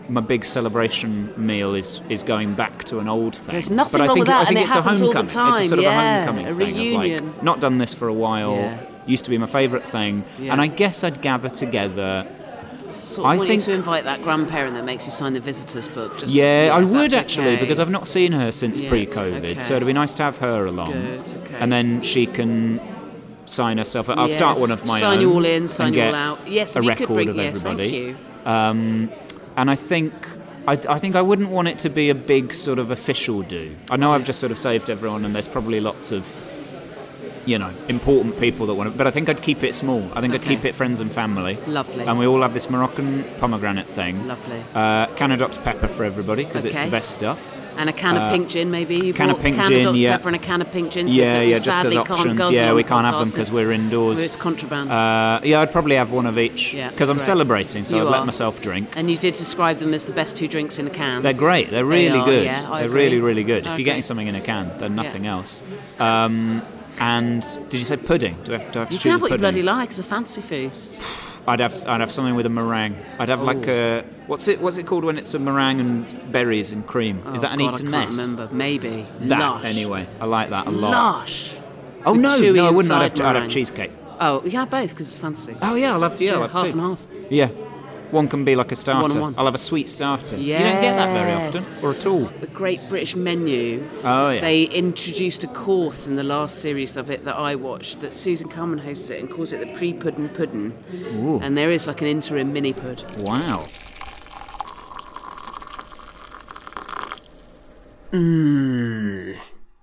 my big celebration meal is is going back to an old thing. There's nothing but I wrong think with that, I think and it's it a happens all the homecoming. time. It's a sort of Yeah, a homecoming a thing reunion. of like not done this for a while. Yeah. Used to be my favourite thing, Yeah. and I guess I'd gather together. Sort of I want think you to invite that grandparent that makes you sign the visitors book. Just yeah, yeah, I if would that's actually okay. because I've not seen her since Yeah, pre-COVID, okay. so it'd be nice to have her along. Good, okay. And then she can sign herself. I'll start Yes, one of my sign own. you all in, sign and you get all out. Yes, a we record could bring. of Yes, everybody. thank you. Um, and I think I, I think I wouldn't want it to be a big sort of official do. I know I've just sort of saved everyone, and there's probably lots of, you know, important people that want to. But I think I'd keep it small. I think I'd Okay. keep it friends and family. Lovely. And we all have this Moroccan pomegranate thing. Lovely. Uh, Canadox pepper for everybody because it's Okay. the best stuff. And a can of Uh, pink gin, maybe. You can of brought pink can gin, of Dr yeah. Pepper and a can of pink gin. So Yeah, so we yeah, just as sadly can't options. guzzle Yeah, on we the can't have podcast them because we're indoors. It's contraband. Uh, yeah, I'd probably have one of each Yeah, because I'm great. celebrating, so You I'd let are. myself drink. And you did describe them as the best two drinks in a can. They're great. They're They really are, good. yeah, I They're agree. really, really good. If I you're getting agree. something in a can, then nothing else. Um, and did you say pudding? Do I have, do I have to You choose can have a what you pudding? bloody like. It's a fancy feast. I'd have I'd have something with a meringue. I'd have like a what's it what's it called when it's a meringue and berries and cream? Oh, Is that an God, Eton I can't mess? remember. Maybe. That Lush. anyway. I like that a lot. Lush. Oh With no, chewy no, I wouldn't. I'd have, inside I'd have meringue. cheesecake. Oh, you can have both because it's fancy. Oh yeah, I'll have to. Yeah, I'll have half two. and half. Yeah, one can be like a starter. One and one. I'll have a sweet starter. You don't get that very Yes. often, or at all. The Great British Menu. Oh yeah. They introduced a course in the last series of it that I watched that Susan Culman hosts it and calls it the pre-puddin' puddin'. Ooh. And there is like an interim mini pud. Wow. Mmm.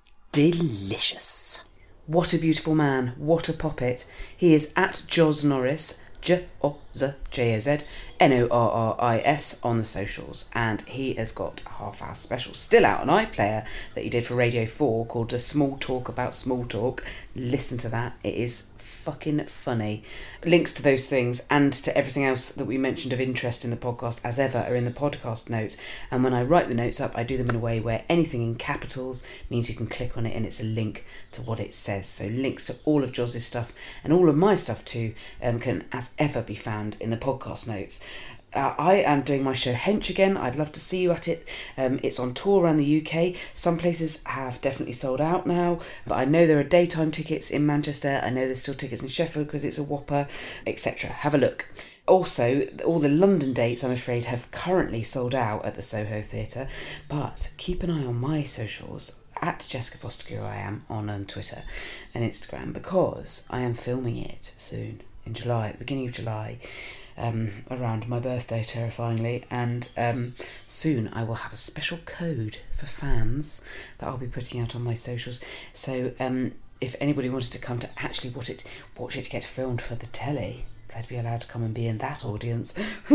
Delicious. What a beautiful man. What a poppet. He is at Joz Norris, J O Z J O Z N O R R I S on the socials. And he has got a half-hour special still out on iPlayer that he did for Radio four called A Small Talk About Small Talk. Listen to that. It is fucking funny. Links to those things and to everything else that we mentioned of interest in the podcast as ever are in the podcast notes, and when I write the notes up I do them in a way where anything in capitals means you can click on it and it's a link to what it says. So links to all of Joz's stuff and all of my stuff too um, can as ever be found in the podcast notes. Uh, I am doing my show Hench again. I'd love to see you at it. Um, it's on tour around the U K. Some places have definitely sold out now, but I know there are daytime tickets in Manchester. I know there's still tickets in Sheffield because it's a whopper, et cetera. Have a look. Also, all the London dates, I'm afraid, have currently sold out at the Soho Theatre, but keep an eye on my socials. At Jessica Foster I am on um, Twitter and Instagram, because I am filming it soon in July, at the beginning of July. Um, around my birthday, terrifyingly, and um, soon I will have a special code for fans that I'll be putting out on my socials. So um, if anybody wanted to come to actually watch it, watch it get filmed for the telly, they'd be allowed to come and be in that audience.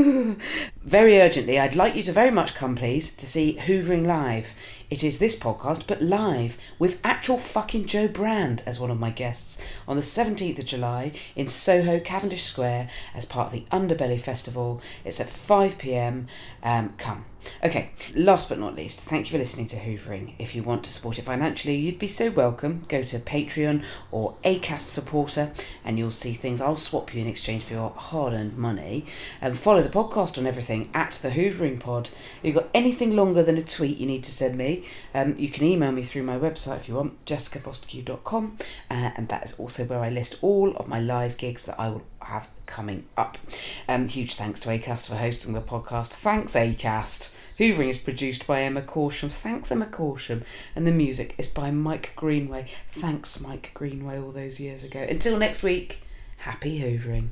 Very urgently, I'd like you to very much come, please, to see Hoovering Live. It is this podcast, but live, with actual fucking Joe Brand as one of my guests, on the seventeenth of July in Soho, Cavendish Square, as part of the Underbelly Festival. It's at five p.m. Um, come. Okay, last but not least, thank you for listening to Hoovering. If you want to support it financially, you'd be so welcome. Go to Patreon or Acast Supporter and you'll see things I'll swap you in exchange for your hard-earned money. And follow the podcast on everything at The Hoovering Pod. If you've got anything longer than a tweet you need to send me, um, you can email me through my website if you want, jessica foster q dot com, uh, and that is also where I list all of my live gigs that I will have coming up. Um, huge thanks to Acast for hosting the podcast. Thanks, Acast. Hoovering is produced by Emma Corsham. Thanks, Emma Corsham. And the music is by Mike Greenway. Thanks, Mike Greenway, all those years ago. Until next week, happy hoovering.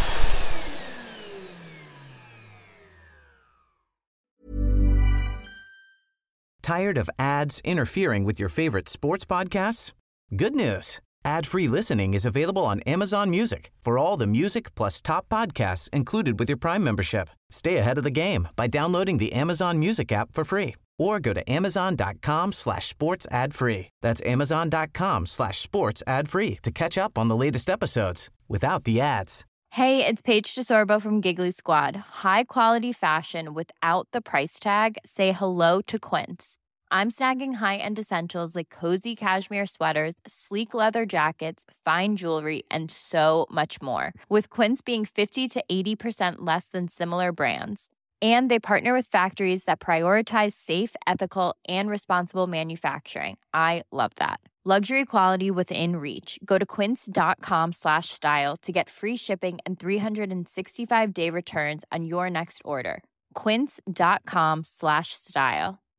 Tired of ads interfering with your favorite sports podcasts? Good news. Ad-free listening is available on Amazon Music for all the music plus top podcasts included with your Prime membership. Stay ahead of the game by downloading the Amazon Music app for free or go to amazon.com slash sports ad free. That's amazon.com slash sports ad free to catch up on the latest episodes without the ads. Hey, it's Paige DeSorbo from Giggly Squad. High quality fashion without the price tag. Say hello to Quince. I'm snagging high-end essentials like cozy cashmere sweaters, sleek leather jackets, fine jewelry, and so much more. With Quince being fifty to eighty percent less than similar brands. And they partner with factories that prioritize safe, ethical, and responsible manufacturing. I love that. Luxury quality within reach. Go to quince.com slash style to get free shipping and three sixty-five day returns on your next order. Quince.com slash style.